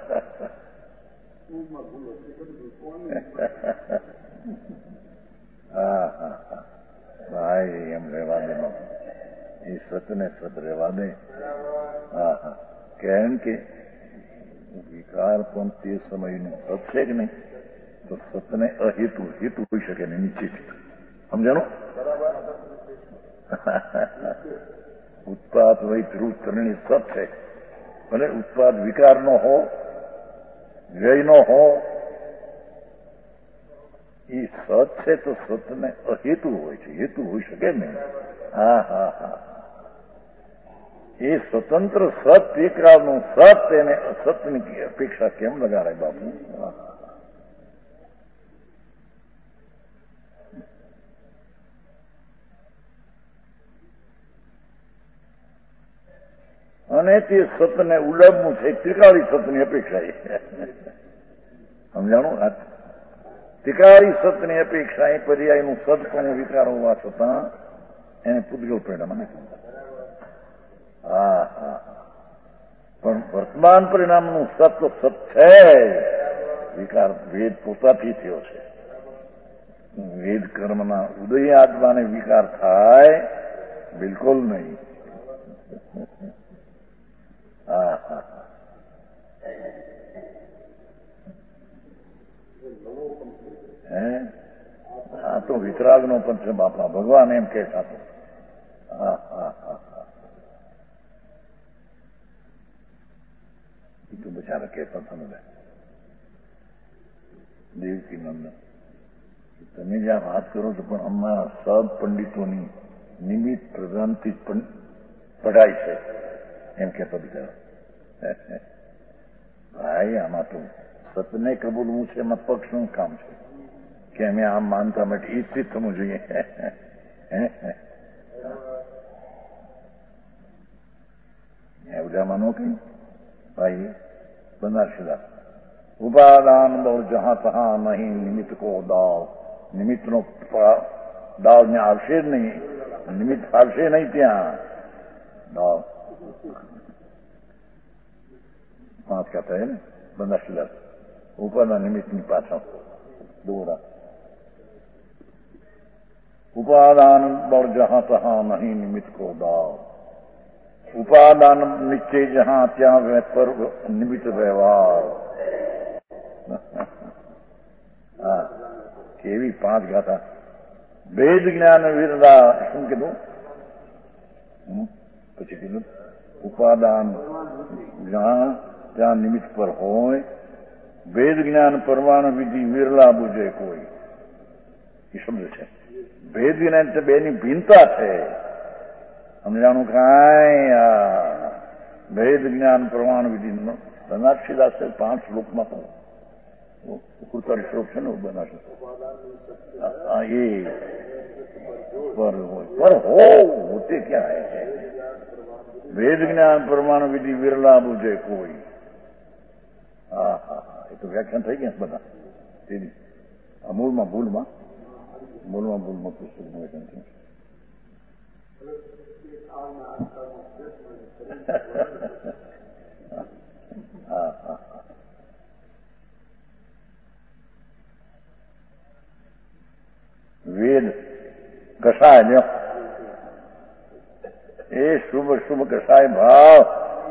હા હા હા ભાઈ એમ રહેવા દે એ સતને સત રહેવા દે. હા હા કેમ કે વિકાર પણ તે સમયનું સત છે કે નહીં? તો સતને અહેતુ હેતુ હોઈ શકે ને નિશ્ચિત. સમજાણું? ઉત્પાદ વૈ ધ્રુવ ત્રણેય સત છે. ભલે ઉત્પાદ વિકાર નો હો વ્યય નો હો એ સત છે તો સતને અહેતુ હોય છે, હેતુ હોઈ શકે નહીં. હા હા હા એ સ્વતંત્ર સત એકરાવનું સત એને અસતની અપેક્ષા કેમ લગાડાય બાપુ? અને તે સતને ઉલબનું છે ત્રિકાળી સતની અપેક્ષા એ સમજાણું? ત્રિકાળી સતની અપેક્ષા એ પર્યાયનું સત પણ વિકાર હોવા છતાં એને પૂતગલ પરિણામ નથી. હા હા પણ વર્તમાન પરિણામનું સત તો સત છે. વિકાર વેદ પોતાથી થયો છે. વેદ કર્મના ઉદય આત્માને વિકાર થાય બિલકુલ નહીં. હા હા હે આ તો વિતરાગનો પણ છે બાપા. ભગવાન એમ કે થતો. હા હા હા એ તો બચારા કહેતા હતા ને દેવકી નંદન તમે જ્યાં વાત કરો છો પણ અમારા સબ પંડિતોની નિમિત્ત પ્રધાનથી પણ પઢાય છે એમ કહેતા બિચારા. ભાઈ આમાં તો સતને કબૂલવું છે એમાં પક્ષનું કામ છે કે અમે આમ માનતા માટે ઈચ્છિત થવું જોઈએ. એવું માનો કઈ ભાઈ બનારસીદાસ ઉપાદાન દોર જહાં તહાં નહીં નિમિત્ત કો દાવ. નિમિત્તનો દાવ ત્યાં આવશે જ નહીં, નિમિત્ત આવશે નહીં ત્યાં દાવ. પાંચ કહેતા હે ને બનારસીદાસ ઉપાદાન નિમિત્તની પાછળ દોરા. ઉપાદાન દોર જહાં તહાં નહીં નિમિત્ત કો દાવ. ઉપાદાન નિશ્ચય જહાં ત્યાં પર નિમિત્ત વ્યવહાર. હા કેવી પાંચ ગાથા. વેદ જ્ઞાન વિરદા શું કીધું? પછી કીધું ઉપાદાન જ્યાં ત્યાં નિમિત્ત પર હોય ભેદ જ્ઞાન પરમાણુ વિધિ વિરલા બુજે કોઈ એ શબ્દ છે. ભેદ જ્ઞાન બેની ભિન્નતા છે. સમજાણું કાંઈ આ ભેદ જ્ઞાન પરમાણુ વિધિ બનારસીદાસે પાંચ શ્લોકમાં પણ કુરતાળી શ્લોક છે ને બનારસી એ પર પર હો હોતે ક્યાં હે વેદ જ્ઞાન પરમાણુ વિધિ વિરલા બુજે કોઈ. હા હા હા એ તો વ્યાખ્યાન થઈ ગયા બધા તેની મૂળમાં ભૂલમાં મૂળમાં ભૂલમાં પુસ્તકનું વ્યાખ્યાન થયું. હા હા વેદ કસાય લ્યો એ શુભ શુભ કસાય ભાવ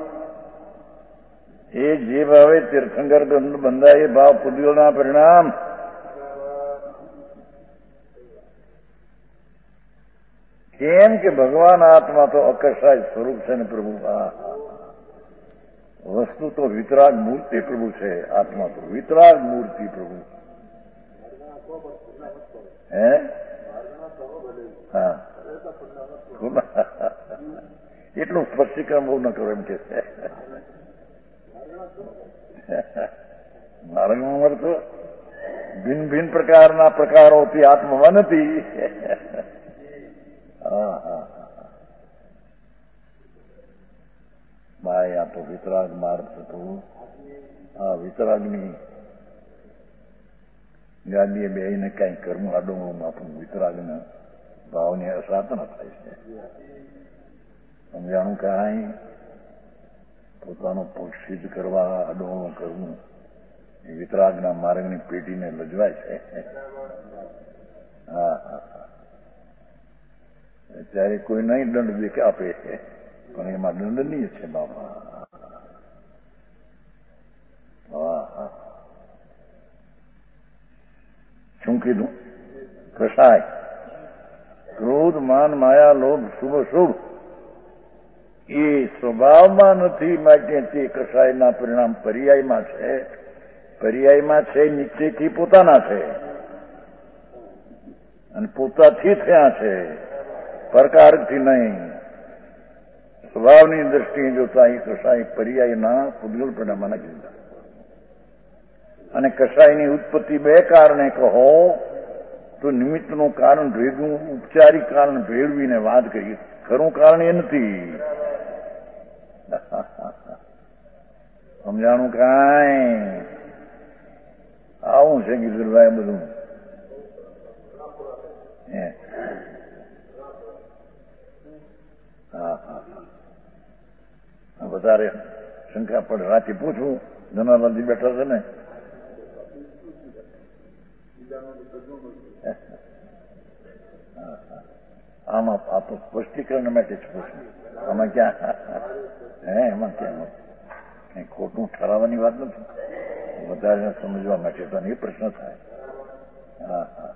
એ જે ભાવે તીર્થંકર બંધાય એ ભાવ પુદ્ગલના પરિણામ. કેમ કે ભગવાન આત્મા તો અકસાય સ્વરૂપ છે ને પ્રભુ. હા વસ્તુ તો વિતરાગ મૂર્તિ પ્રભુ છે. આત્મા તો વિતરાગ મૂર્તિ પ્રભુ. હે હા એટલું સ્પષ્ટીકરણ બહુ ન કરો એમ કે છે. માર્ગમાં મળતો ભિન્ન ભિન્ન પ્રકારના પ્રકારોથી આત્મા નથી. હા હા ભાઈ આ તો વિતરાગ માર્ગ થતું. આ વિતરાગની ગાદીએ બેહીને કઈ કર્મ આડોમાં આપણું વિતરાગના ભાવની અસાધના થાય છે. સમજાણું કાંઈ પોતાનો પગ સિદ્ધ કરવા આડોમાં કરવું એ વિતરાગના માર્ગની પેઢીને લજવાય છે. હા હા ત્યારે કોઈ નહીં દંડ દેખ આપે છે પણ એમાં દંડનીય છે બાપા. હા હા શું કીધું? કસાય ક્રોધ માન માયા લોભ શુભ શુભ એ સ્વભાવમાં નથી માટે તે કસાયના પરિણામ પર્યાયમાં છે. પર્યાયમાં છે નિશ્ચયથી પોતાના છે અને પોતાથી થયા છે પ્રકારથી નહીં. સ્વભાવની દ્રષ્ટિએ જોતા એ કસાય પર્યાયના પુદ્ગલ પરિણામમાં નથી જોતા. અને કસાયની ઉત્પત્તિ બે કારણે કહો તો નિમિત્તનું કારણ ભેગું ઉપચારિક કારણ ભેળવીને વાત કરીએ. ખરું કારણ એ નથી. સમજાણું કાંઈ આવું છે ગીરભાઈ બધું. હા હા વધારે શંકા પડે રાતે પૂછવું. જનાલાલજી બેઠા છે ને આમાં આ તો સ્પષ્ટીકરણ માટે જ પૂછવું. આમાં ક્યાં હે એમાં ક્યાં કઈ ખોટું ઠરાવવાની વાત નથી. વધારે સમજવા માટે તો એ પ્રશ્ન થાય. હા હા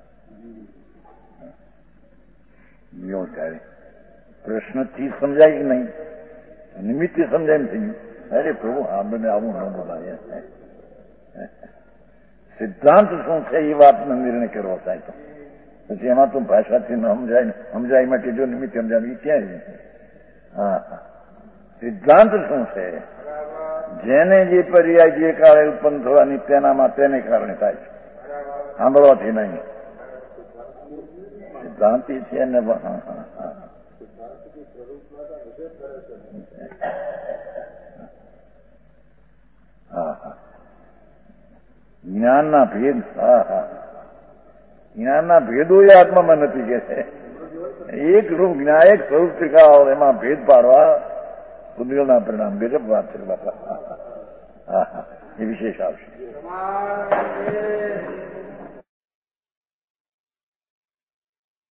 બીજો ત્યારે પ્રશ્નથી સમજાય કે નહીં નિમિત્તે સમજાય એમ થયું. અરે પ્રભુ આ મને આવું ન બોલાય. સિદ્ધાંત શું છે એ વાતનો નિર્ણય કરવો થાય તો પછી એમાં તો ભાષાથી ન સમજાય સમજાય માટે જો નિમિત્ત સમજાય એ ક્યાં? હા હા સિદ્ધાંત શું છે? જેને જે પર્યાય જે કાળે ઉત્પન્ન થવાની તેનામાં તેને કારણે થાય છે. સાંભળવાથી નહીં. સિદ્ધાંતિ છે ને હા હા હા હા હા જ્ઞાનના ભેદ. હા હા જ્ઞાનના ભેદો એ આત્મામાં નથી કે છે. એક રૂપ જ્ઞાયક સ્વરૂપ શીખાવો એમાં ભેદ પાડવા પુદ્ગલના પરિણામ ગજબ વાત છે. હા હા એ વિશેષ આવશે.